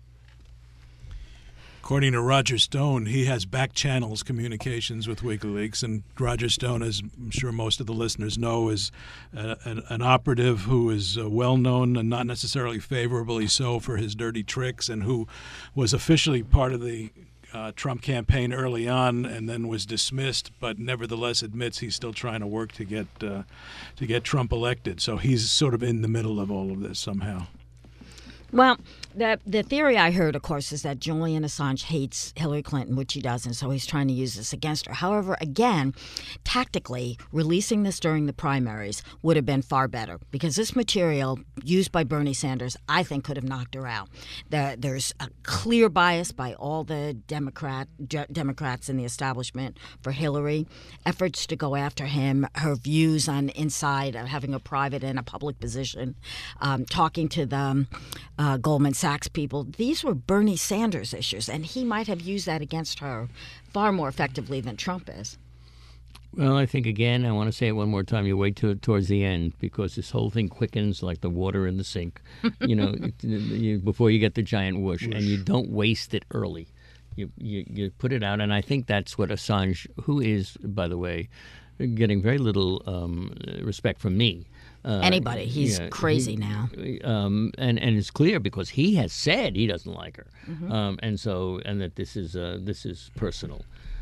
According to Roger Stone, he has back channels communications with WikiLeaks, and Roger Stone, as I'm sure most of the listeners know, is uh, an, an operative who is uh, well known and not necessarily favorably so for his dirty tricks, and who was officially part of the uh, Trump campaign early on and then was dismissed, but nevertheless admits he's still trying to work to get uh, to get Trump elected. So he's sort of in the middle of all of this somehow. Well, the the theory I heard, of course, is that Julian Assange hates Hillary Clinton, which he doesn't, so he's trying to use this against her. However, again, tactically, releasing this during the primaries would have been far better, because this material used by Bernie Sanders, I think, could have knocked her out. There, there's a clear bias by all the Democrat de- Democrats in the establishment for Hillary, efforts to go after him, her views on inside of having a private and a public position, um, talking to them. Uh, Goldman Sachs people. These were Bernie Sanders issues, and he might have used that against her far more effectively than Trump is. Well, I think, again, I want to say it one more time, you wait to, towards the end, because this whole thing quickens like the water in the sink, you know, you, before you get the giant whoosh, whoosh, and you don't waste it early. You, you, you put it out, and I think that's what Assange, who is, by the way, getting very little um, respect from me. Uh, Anybody. He's yeah, crazy he, now. Um, and, and it's clear because he has said he doesn't like her. Mm-hmm. Um, and so, and that this is uh, this is personal.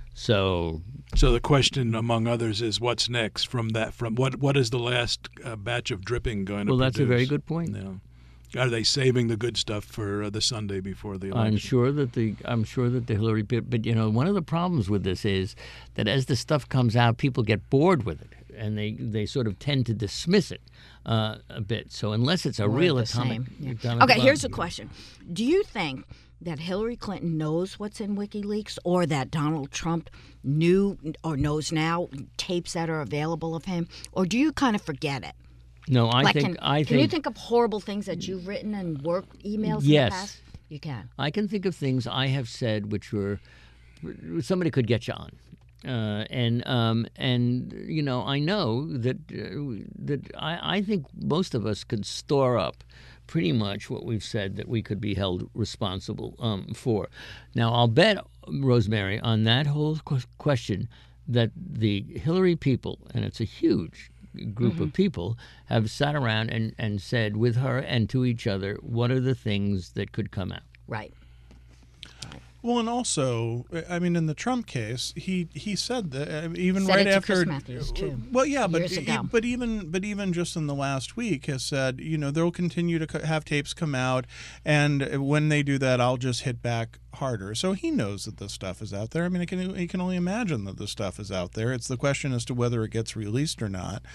So So the question, among others, is what's next from that? From what what is the last uh, batch of dripping going to Well, produce? that's a very good point. Yeah. Are they saving the good stuff for uh, the Sunday before the election? I'm sure that the I'm sure that the Hillary bit, but you know, one of the problems with this is that as the stuff comes out, people get bored with it, and they, they sort of tend to dismiss it uh, a bit. So unless it's a More real the atomic, yeah. atomic okay, bomb, here's a question: do you think that Hillary Clinton knows what's in WikiLeaks, or that Donald Trump knew or knows now tapes that are available of him, or do you kind of forget it? No, I like, think can, I think. Can you think of horrible things that you've written and work emails yes, in the past? You can. I can think of things I have said which were somebody could get you on, uh, and um, and you know I know that uh, that I, I think most of us could store up pretty much what we've said that we could be held responsible um, for. Now I'll bet, Rosemary, on that whole question that the Hillary people, and it's a huge group mm-hmm. of people, have sat around and, and said with her and to each other, what are the things that could come out? Right. Well, and also, I mean, in the Trump case, he he said that uh, even Said right it to after. Chris Matthews, too, well, yeah, but years ago. but even but even just in the last week has said, you know, they'll continue to co- have tapes come out, and when they do that, I'll just hit back harder. So he knows that this stuff is out there. I mean, I can he can only imagine that this stuff is out there. It's the question as to whether it gets released or not.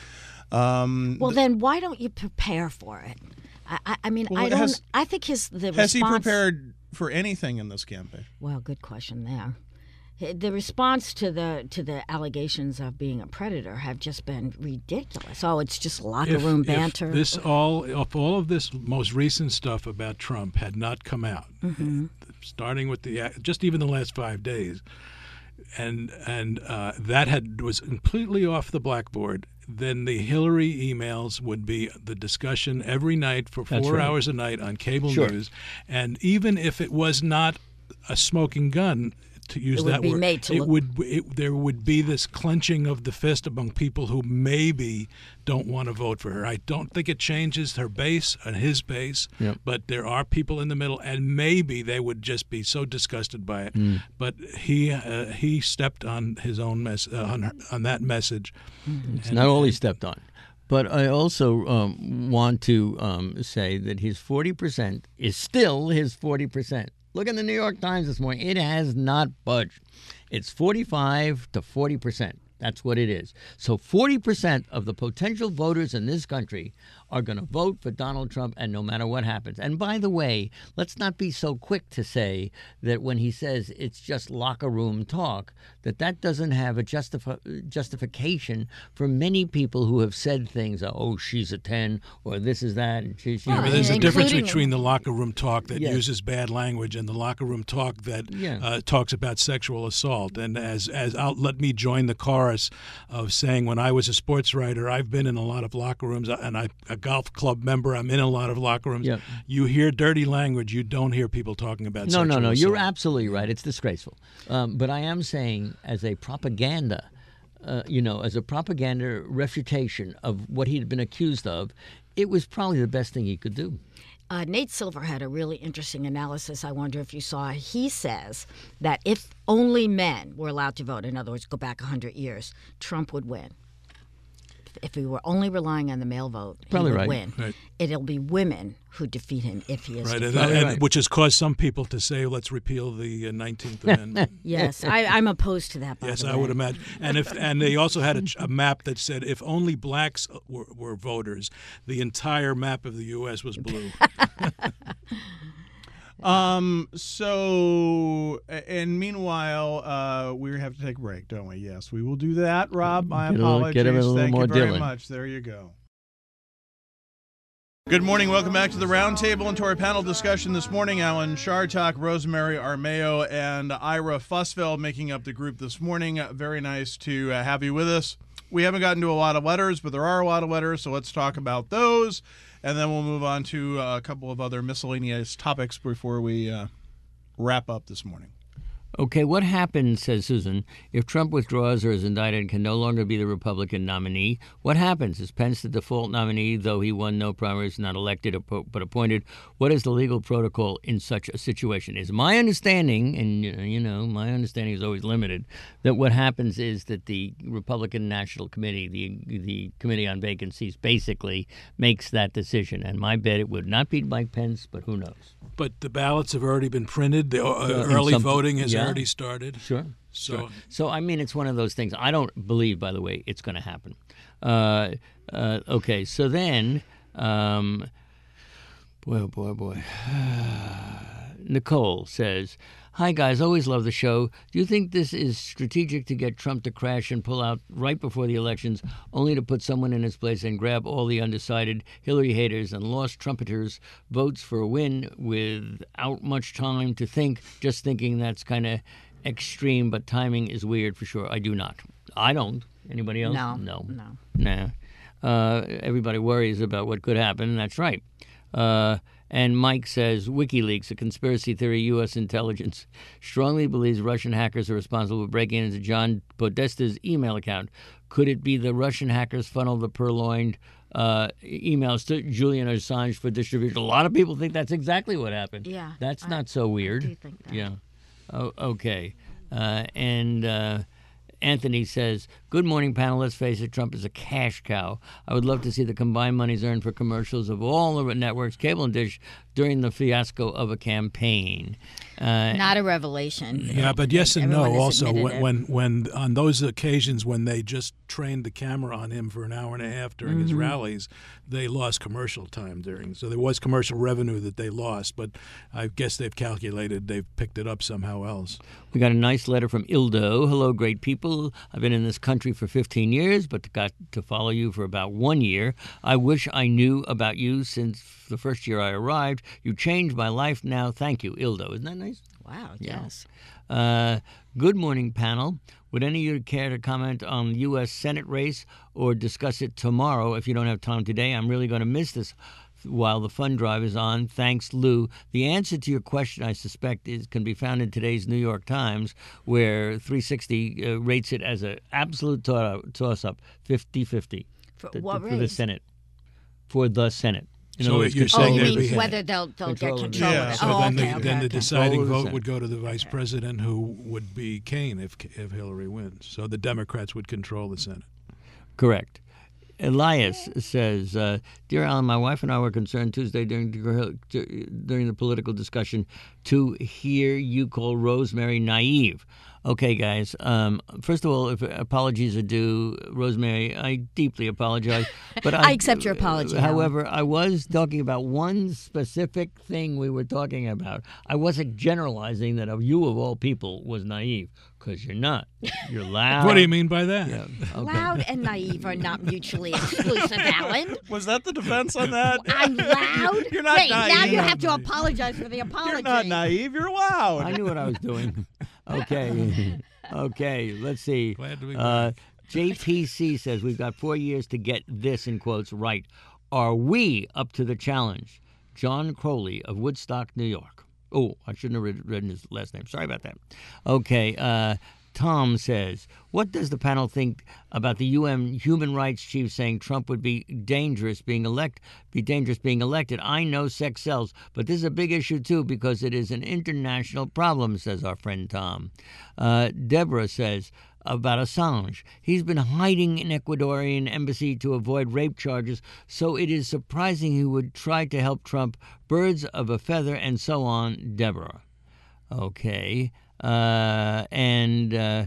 Um, Well, then why don't you prepare for it? I, I, I mean, Well, I don't. has- I think his the has he response. prepared for anything in this campaign? Well, good question there. The response to the to the allegations of being a predator have just been ridiculous. Oh, it's just locker If, room if banter. this all, if all of this most recent stuff about Trump had not come out, Mm-hmm. starting with the just even the last five days, and and uh, that had was completely off the blackboard, then the Hillary emails would be the discussion every night for That's four right. hours a night on cable Sure. news, and even if it was not a smoking gun, to use It would that be word, made to it look- would it, there would be this clenching of the fist among people who maybe don't want to vote for her. I don't think it changes her base and his base, Yep. but there are people in the middle, and maybe they would just be so disgusted by it. But he uh, he stepped on his own mess uh, on her, on that message. It's not all he stepped on. But I also um, want to um, say that his forty percent is still his forty percent. Look at the New York Times this morning. It has not budged. It's forty-five to forty percent. That's what it is. So forty percent of the potential voters in this country are going to vote for Donald Trump, and no matter what happens. And by the way, let's not be so quick to say that when he says it's just locker room talk, that that doesn't have a justifi- justification for many people who have said things, oh, she's a ten, or this is that. And she, she, Well, But there's a including- difference between the locker room talk that Yes. uses bad language and the locker room talk that Yeah. uh, talks about sexual assault. And as as I'll, let me join the chorus of saying, when I was a sports writer, I've been in a lot of locker rooms, and I a golf club member. I'm in a lot of locker rooms. Yep. You hear dirty language. You don't hear people talking about No, sexual no, no. assault. You're absolutely right. It's disgraceful. Um, but I am saying, as a propaganda, uh, you know, as a propaganda refutation of what he'd been accused of, it was probably the best thing he could do. Uh, Nate Silver had a really interesting analysis. I wonder if you saw. He says that if only men were allowed to vote, in other words, go back one hundred years, Trump would win. If we were only relying on the male vote, Probably he would right. win. Right. It'll be women who defeat him if he is Right, defeated. and, and- right. which has caused some people to say, "Let's repeal the uh, nineteenth Amendment." Yes, I, I'm opposed to that. By Yes, the I way. would imagine. And if and they also had a, ch- a map that said if only blacks were, were voters, the entire map of the U S was blue. Um. So, a- and meanwhile, uh, we have to take a break, don't we? Yes, we will do that. Rob, my Get a little- apologies. get him a little Thank more you very Dylan. much. There you go. Good morning. Welcome back to the Roundtable and to our panel discussion this morning. Alan Chartock, Rosemary Armeo, and Ira Fussfeld making up the group this morning. Uh, very nice to uh, have you with us. We haven't gotten to a lot of letters, but there are a lot of letters, so let's talk about those. And then we'll move on to uh, a couple of other miscellaneous topics before we uh, wrap up this morning. Okay, what happens, says Susan, if Trump withdraws or is indicted and can no longer be the Republican nominee? What happens? Is Pence the default nominee, though he won no primaries, not elected but appointed? What is the legal protocol in such a situation? Is my understanding, and you know, my understanding is always limited, that what happens is that the Republican National Committee, the the Committee on Vacancies, basically makes that decision. And my bet it would not be Mike Pence, but who knows? But the ballots have already been printed. The uh, Uh, in early some- voting has yeah. already started. Sure. So Sure. So, I mean, it's one of those things. I don't believe, by the way, it's going to happen. Uh, uh, okay, so then, um, boy, oh boy, boy. Nicole says, hi, guys, always love the show. Do you think this is strategic to get Trump to crash and pull out right before the elections, only to put someone in his place and grab all the undecided Hillary haters and lost trumpeters' votes for a win without much time to think, just thinking that's kind of extreme, but timing is weird for sure? I do not. I don't. Anybody else? No, No. no. Nah. Uh, everybody worries about what could happen, and that's right. Uh, and Mike says, WikiLeaks, a conspiracy theory U S intelligence, strongly believes Russian hackers are responsible for breaking into John Podesta's email account. Could it be the Russian hackers funneled the purloined uh, emails to Julian Assange for distribution? A lot of people think that's exactly what happened. Yeah, That's I- not so weird. do think that. Yeah. Oh, okay. Uh, and uh, Anthony says, good morning, panel. Let's face it, Trump is a cash cow. I would love to see the combined monies earned for commercials of all the networks, cable and dish, during the fiasco of a campaign. Uh, Not a revelation. Yeah, but yes and Everyone no. has Also, admitted when, it. when when on those occasions when they just trained the camera on him for an hour and a half during his rallies, they lost commercial time during. So there was commercial revenue that they lost, but I guess they've calculated they've picked it up somehow else. We got a nice letter from Ildo. Hello, great people. I've been in this country for fifteen years, but got to follow you for about one year. I wish I knew about you since the first year I arrived. You changed my life now. Thank you, Ildo. Isn't that nice? Wow, Yeah. yes. Uh, good morning, panel. Would any of you care to comment on the U S Senate race or discuss it tomorrow if you don't have time today? I'm really going to miss this while the fund drive is on. Thanks, Lou. The answer to your question, I suspect, is can be found in today's New York Times, where three sixty uh, rates it as an absolute to- toss-up, fifty-fifty. For th- what For the race? Senate. For the Senate. In So other words, you're control saying Oh, you there'd of mean be- whether they'll they'll Control get of the control Yeah, of it? So Oh, then, okay, the, okay, then the okay. deciding Control of the vote Senate. would go to the vice president, who would be Kaine if if Hillary wins. So the Democrats would control the Senate. Correct. Elias says, uh, "Dear Alan, my wife and I were concerned Tuesday during during the political discussion to hear you call Rosemary naive." Okay, guys. Um, first of all, if apologies are due, Rosemary, I deeply apologize. But I accept your apology, Alan. However, I was talking about one specific thing we were talking about. I wasn't generalizing that of you of all people was naive, because you're not. You're loud. What do you mean by that? Yeah, okay. Loud and naive are not mutually exclusive, Alan. Was that the defense on that? I'm loud. You're not Wait, now naive. you have to apologize for the apology. You're not naive. You're loud. I knew what I was doing. Okay. Okay. Let's see. Glad to be Uh, back. J P C says we've got four years to get this, in quotes, right. Are we up to the challenge? John Crowley of Woodstock, New York. Oh, I shouldn't have read, read his last name. Sorry about that. Okay. Uh, Tom says, what does the panel think about the U N human rights chief saying Trump would be dangerous being elect, be dangerous being elected? I know sex sells, but this is a big issue too because it is an international problem, says our friend Tom. Uh, Deborah says about Assange, he's been hiding in Ecuadorian embassy to avoid rape charges, so it is surprising he would try to help Trump. Birds of a feather and so on, Deborah. Okay. Uh, and, uh,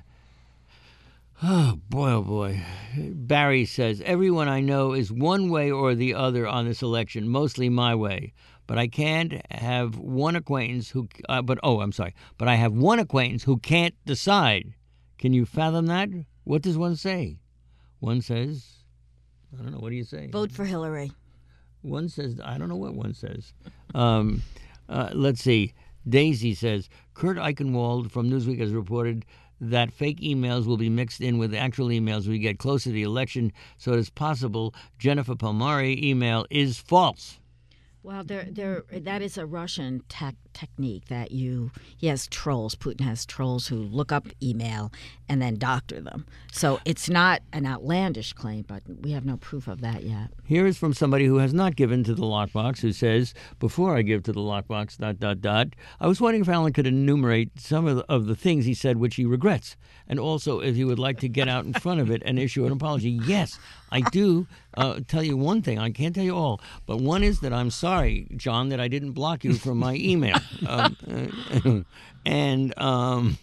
oh, boy, oh, boy. Barry says, everyone I know is one way or the other on this election, mostly my way. But I can't have one acquaintance who, uh, but, oh, I'm sorry. But I have one acquaintance who can't decide. Can you fathom that? What does one say? One says, I don't know, what do you say? Vote for Hillary. One says, I don't know what one says. Um, uh, let's see. Daisy says, Kurt Eichenwald from Newsweek has reported that fake emails will be mixed in with actual emails we get closer to the election, so it is possible Jennifer Palmieri email is false. Well, there, there, that is a Russian tech technique that you, he has trolls. Putin has trolls who look up email and then doctor them. So it's not an outlandish claim, but we have no proof of that yet. Here is from somebody who has not given to the lockbox, who says, before I give to the lockbox, dot, dot, dot, I was wondering if Alan could enumerate some of the, of the things he said which he regrets, and also if he would like to get out in front of it and issue an apology. Yes, I do uh, tell you one thing. I can't tell you all, but one is that I'm sorry, John, that I didn't block you from my email. um, uh, and um,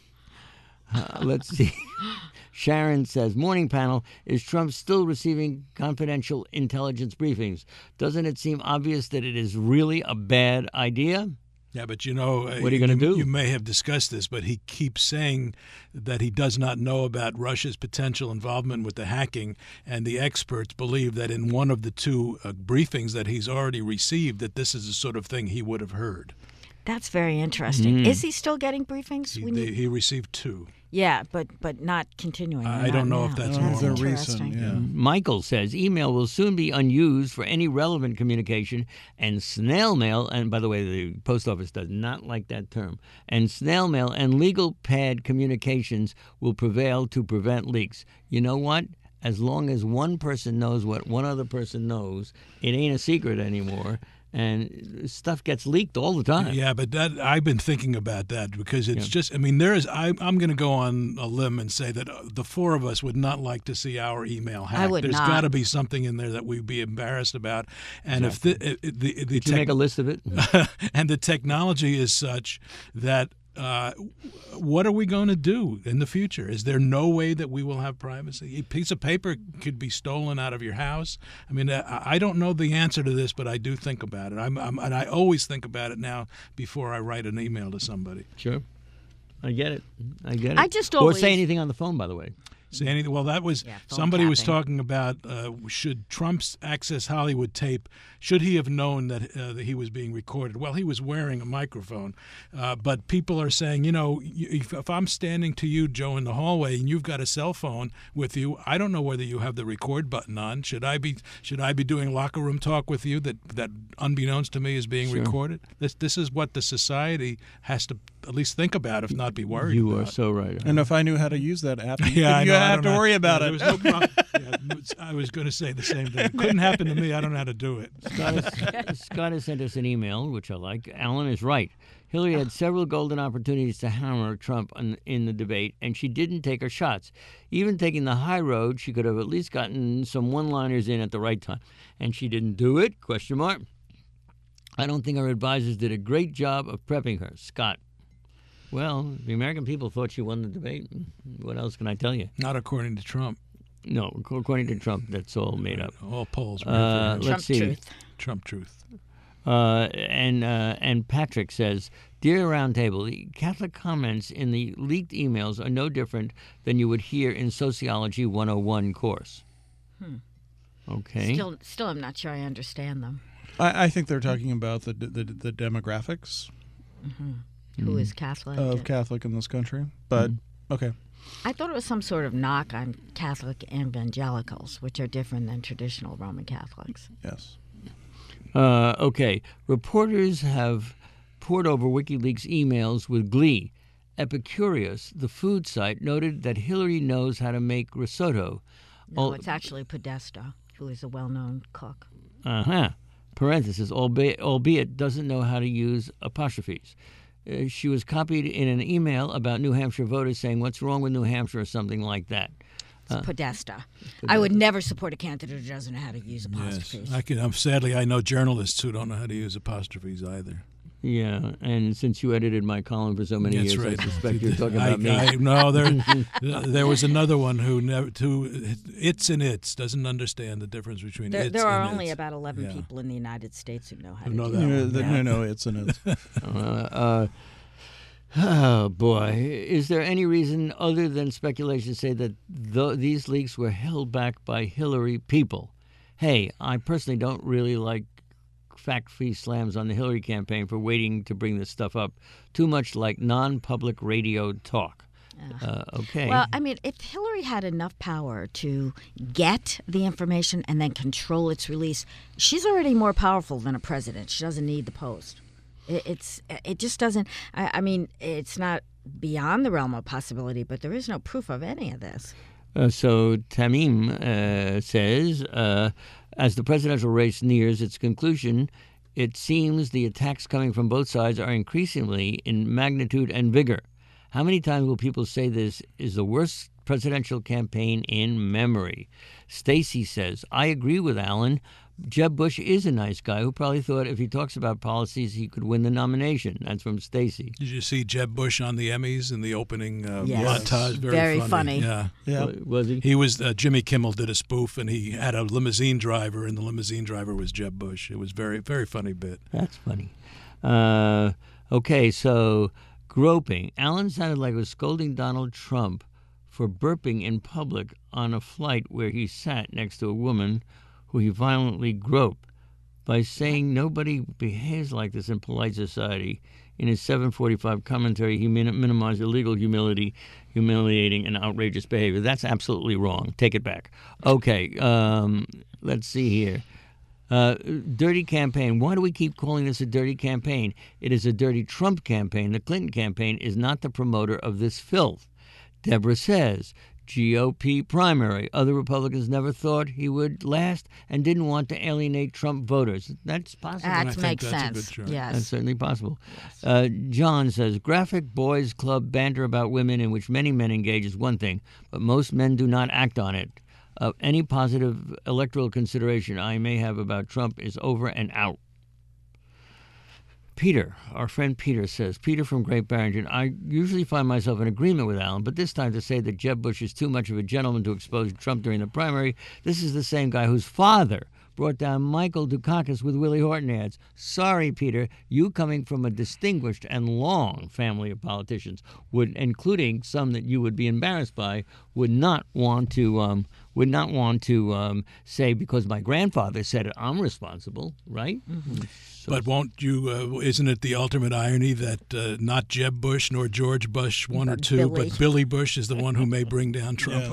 uh, let's see. Sharon says, morning panel, is Trump still receiving confidential intelligence briefings? Doesn't it seem obvious that it is really a bad idea? Yeah, but you know, uh, What are you gonna do? You may have discussed this, but he keeps saying that he does not know about Russia's potential involvement with the hacking, and the experts believe that in one of the two uh, briefings that he's already received, that this is the sort of thing he would have heard. That's very interesting. Is he still getting briefings? He, We they, need- he received two. yeah, but but not continuing. I not don't know now. if that's That's normal. They're recent, interesting. yeah. Michael says, email will soon be unused for any relevant communication, and snail mail, and by the way, the post office does not like that term, and snail mail and legal pad communications will prevail to prevent leaks. You know what? As long as one person knows what one other person knows, it ain't a secret anymore. and stuff gets leaked all the time. Yeah, but that I've been thinking about that because it's Yeah. just. I mean, there is. I, I'm going to go on a limb and say that uh, the four of us would not like to see our email hacked. would There's not. got to be something in there that we'd be embarrassed about. And if the the, the, the Did you tech- make a list of it? and the technology is such that. Uh, what are we going to do in the future? Is there no way that we will have privacy? A piece of paper could be stolen out of your house. I mean, I, I don't know the answer to this, but I do think about it. I'm, I'm, and I always think about it now before I write an email to somebody. Sure. I get it. I get it. I just Or always- say anything on the phone, by the way. Say anything? Well, that was Yeah, phone somebody was tapping. talking about uh, should Trump's Access Hollywood tape, should he have known that, uh, that he was being recorded? Well, he was wearing a microphone, uh, but people are saying, you know, if, if I'm standing to you, Joe, in the hallway, and you've got a cell phone with you, I don't know whether you have the record button on. Should I be should I be doing locker room talk with you that that unbeknownst to me is being Sure. recorded? This this is what the society has to at least think about, if not be worried You about. are so right. And if I knew how to use that app, Yeah, I you know, I have don't to know. worry about Yeah, it. There was no problem. Yeah, I was going to say the same thing. It couldn't happen to me. I don't know how to do it. Scott has, Scott has sent us an email, which I like. Alan is right. Hillary had several golden opportunities to hammer Trump in, in the debate, and she didn't take her shots. Even taking the high road, she could have at least gotten some one-liners in at the right time. And she didn't do it? Question mark. I don't think her advisors did a great job of prepping her. Scott. Well, the American people thought she won the debate. What else can I tell you? Not according to Trump. No, according to Trump, that's all made up. All polls. were Uh, for him. let's Trump see. truth. Trump truth. Uh, and uh, and Patrick says, "Dear Roundtable, the Catholic comments in the leaked emails are no different than you would hear in Sociology one oh one course." Hmm. Okay. Still, still, I'm not sure I understand them. I, I think they're talking about the the, the demographics Who is Catholic? of Catholic in this country. But okay, I thought it was some sort of knock on Catholic evangelicals, which are different than traditional Roman Catholics. yes. Uh, okay. Reporters have poured over WikiLeaks emails with glee. Epicurious, the food site, noted that Hillary knows how to make risotto. No, Oh. it's actually Podesta, who is a well-known cook. Uh-huh. Parenthesis, albeit, albeit doesn't know how to use apostrophes. Uh, she was copied in an email about New Hampshire voters saying, "What's wrong with New Hampshire?" or something like that. It's Podesta. I would never support a candidate who doesn't know how to use Yes. apostrophes. I can, I'm, sadly, I know journalists who don't know how to use apostrophes either. Yeah, and since you edited my column for so many That's years, right. I suspect you're talking I, about me. I, no, there, there was another one who never, who, it's and it's, doesn't understand the difference between There, it's there are and only it's. about eleven Yeah. people in the United States who know how Who to know do that that. one. No, Yeah. no, no, it's an it's. Uh, uh, oh, boy. Is there any reason other than speculation to say that th- these leaks were held back by Hillary people? Hey, I personally don't really like fact-free slams on the Hillary campaign for waiting to bring this stuff up. Too much like non-public radio talk. Uh, okay. Well, I mean, if Hillary had enough power to get the information and then control its release, she's already more powerful than a president. She doesn't need the post. It, it's it just doesn't. I, I mean, it's not beyond the realm of possibility, but there is no proof of any of this. Uh, so Tamim uh, says, uh, as the presidential race nears its conclusion, it seems the attacks coming from both sides are increasingly in magnitude and vigor. How many times will people say this is the worst presidential campaign in memory? Stacy says, I agree with Alan. Jeb Bush is a nice guy who probably thought if he talks about policies, he could win the nomination. That's from Stacy. Did you see Jeb Bush on the Emmys in the opening uh, Yes. montage? Very, Very funny. Yeah. Yeah. Wa- Was he? He was uh, Jimmy Kimmel did a spoof, and he had a limousine driver, and the limousine driver was Jeb Bush. It was very, very funny bit. That's funny. Uh, okay, so groping. Alan sounded like he was scolding Donald Trump for burping in public on a flight where he sat next to a woman who he violently groped by saying nobody behaves like this in polite society. In his seven forty-five commentary, he min- minimized illegal humility, humiliating, and outrageous behavior. That's absolutely wrong. Take it back. Okay, um, let's see here. Uh, dirty campaign. Why do we keep calling this a dirty campaign? It is a dirty Trump campaign. The Clinton campaign is not the promoter of this filth. Deborah says, G O P primary. Other Republicans never thought he would last and didn't want to alienate Trump voters. That's possible. I That think makes that's a good sense. chart. Yes. That's certainly possible. Uh, John says, graphic boys club banter about women in which many men engage is one thing, but most men do not act on it. Uh, any positive electoral consideration I may have about Trump is over and out. Peter, our friend Peter says, Peter from Great Barrington, I usually find myself in agreement with Alan, but this time to say that Jeb Bush is too much of a gentleman to expose Trump during the primary, this is the same guy whose father brought down Michael Dukakis with Willie Horton ads. Sorry, Peter, you coming from a distinguished and long family of politicians, would, including some that you would be embarrassed by, would not want to um, would not want to um, say because my grandfather said it, I'm responsible, right? Mm-hmm. So, But won't you? Uh, isn't it the ultimate irony that uh, not Jeb Bush nor George Bush one or But two, Billy. but Billy Bush is the one who may bring down Trump?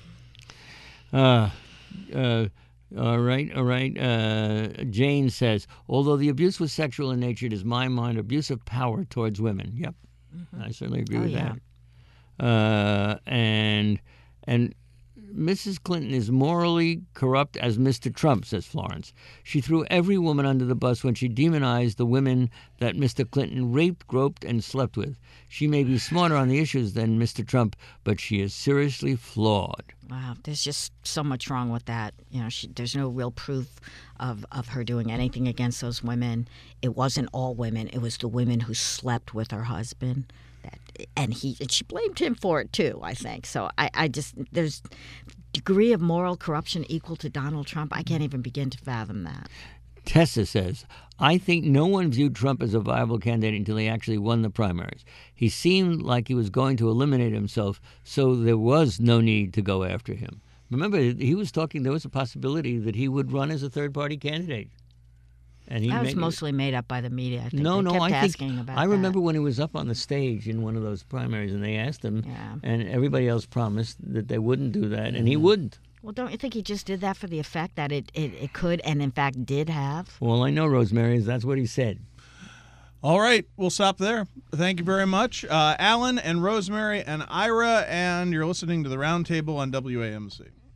Uh, uh, all right, all right. Uh, Jane says, although the abuse was sexual in nature, it is my mind abuse of power towards women. Yep, mm-hmm. I certainly agree Oh, with yeah. that. Uh, and and Missus Clinton is morally corrupt as Mister Trump, says Florence. She threw every woman under the bus when she demonized the women that Mister Clinton raped, groped, and slept with. She may be smarter on the issues than Mister Trump, but she is seriously flawed. Wow, there's just so much wrong with that. You know, she, there's no real proof of, of her doing anything against those women. It wasn't all women. It was the women who slept with her husband. That, and he and she blamed him for it, too, I think. So I, I just, there's degree of moral corruption equal to Donald Trump. I can't even begin to fathom that. Tessa says, I think no one viewed Trump as a viable candidate until he actually won the primaries. He seemed like he was going to eliminate himself, so there was no need to go after him. Remember, he was talking, there was a possibility that he would run as a third-party candidate. And he That was made, mostly made up by the media. I think. No, they no, kept I asking think, about I remember that. when he was up on the stage in one of those primaries, and they asked him, Yeah. and everybody else promised that they wouldn't do that, and he wouldn't. Well, don't you think he just did that for the effect that it, it, it could and, in fact, did have? Well, I know, Rosemary, that's what he said. All right, we'll stop there. Thank you very much. Uh, Alan and Rosemary and Ira, and you're listening to the Roundtable on W A M C.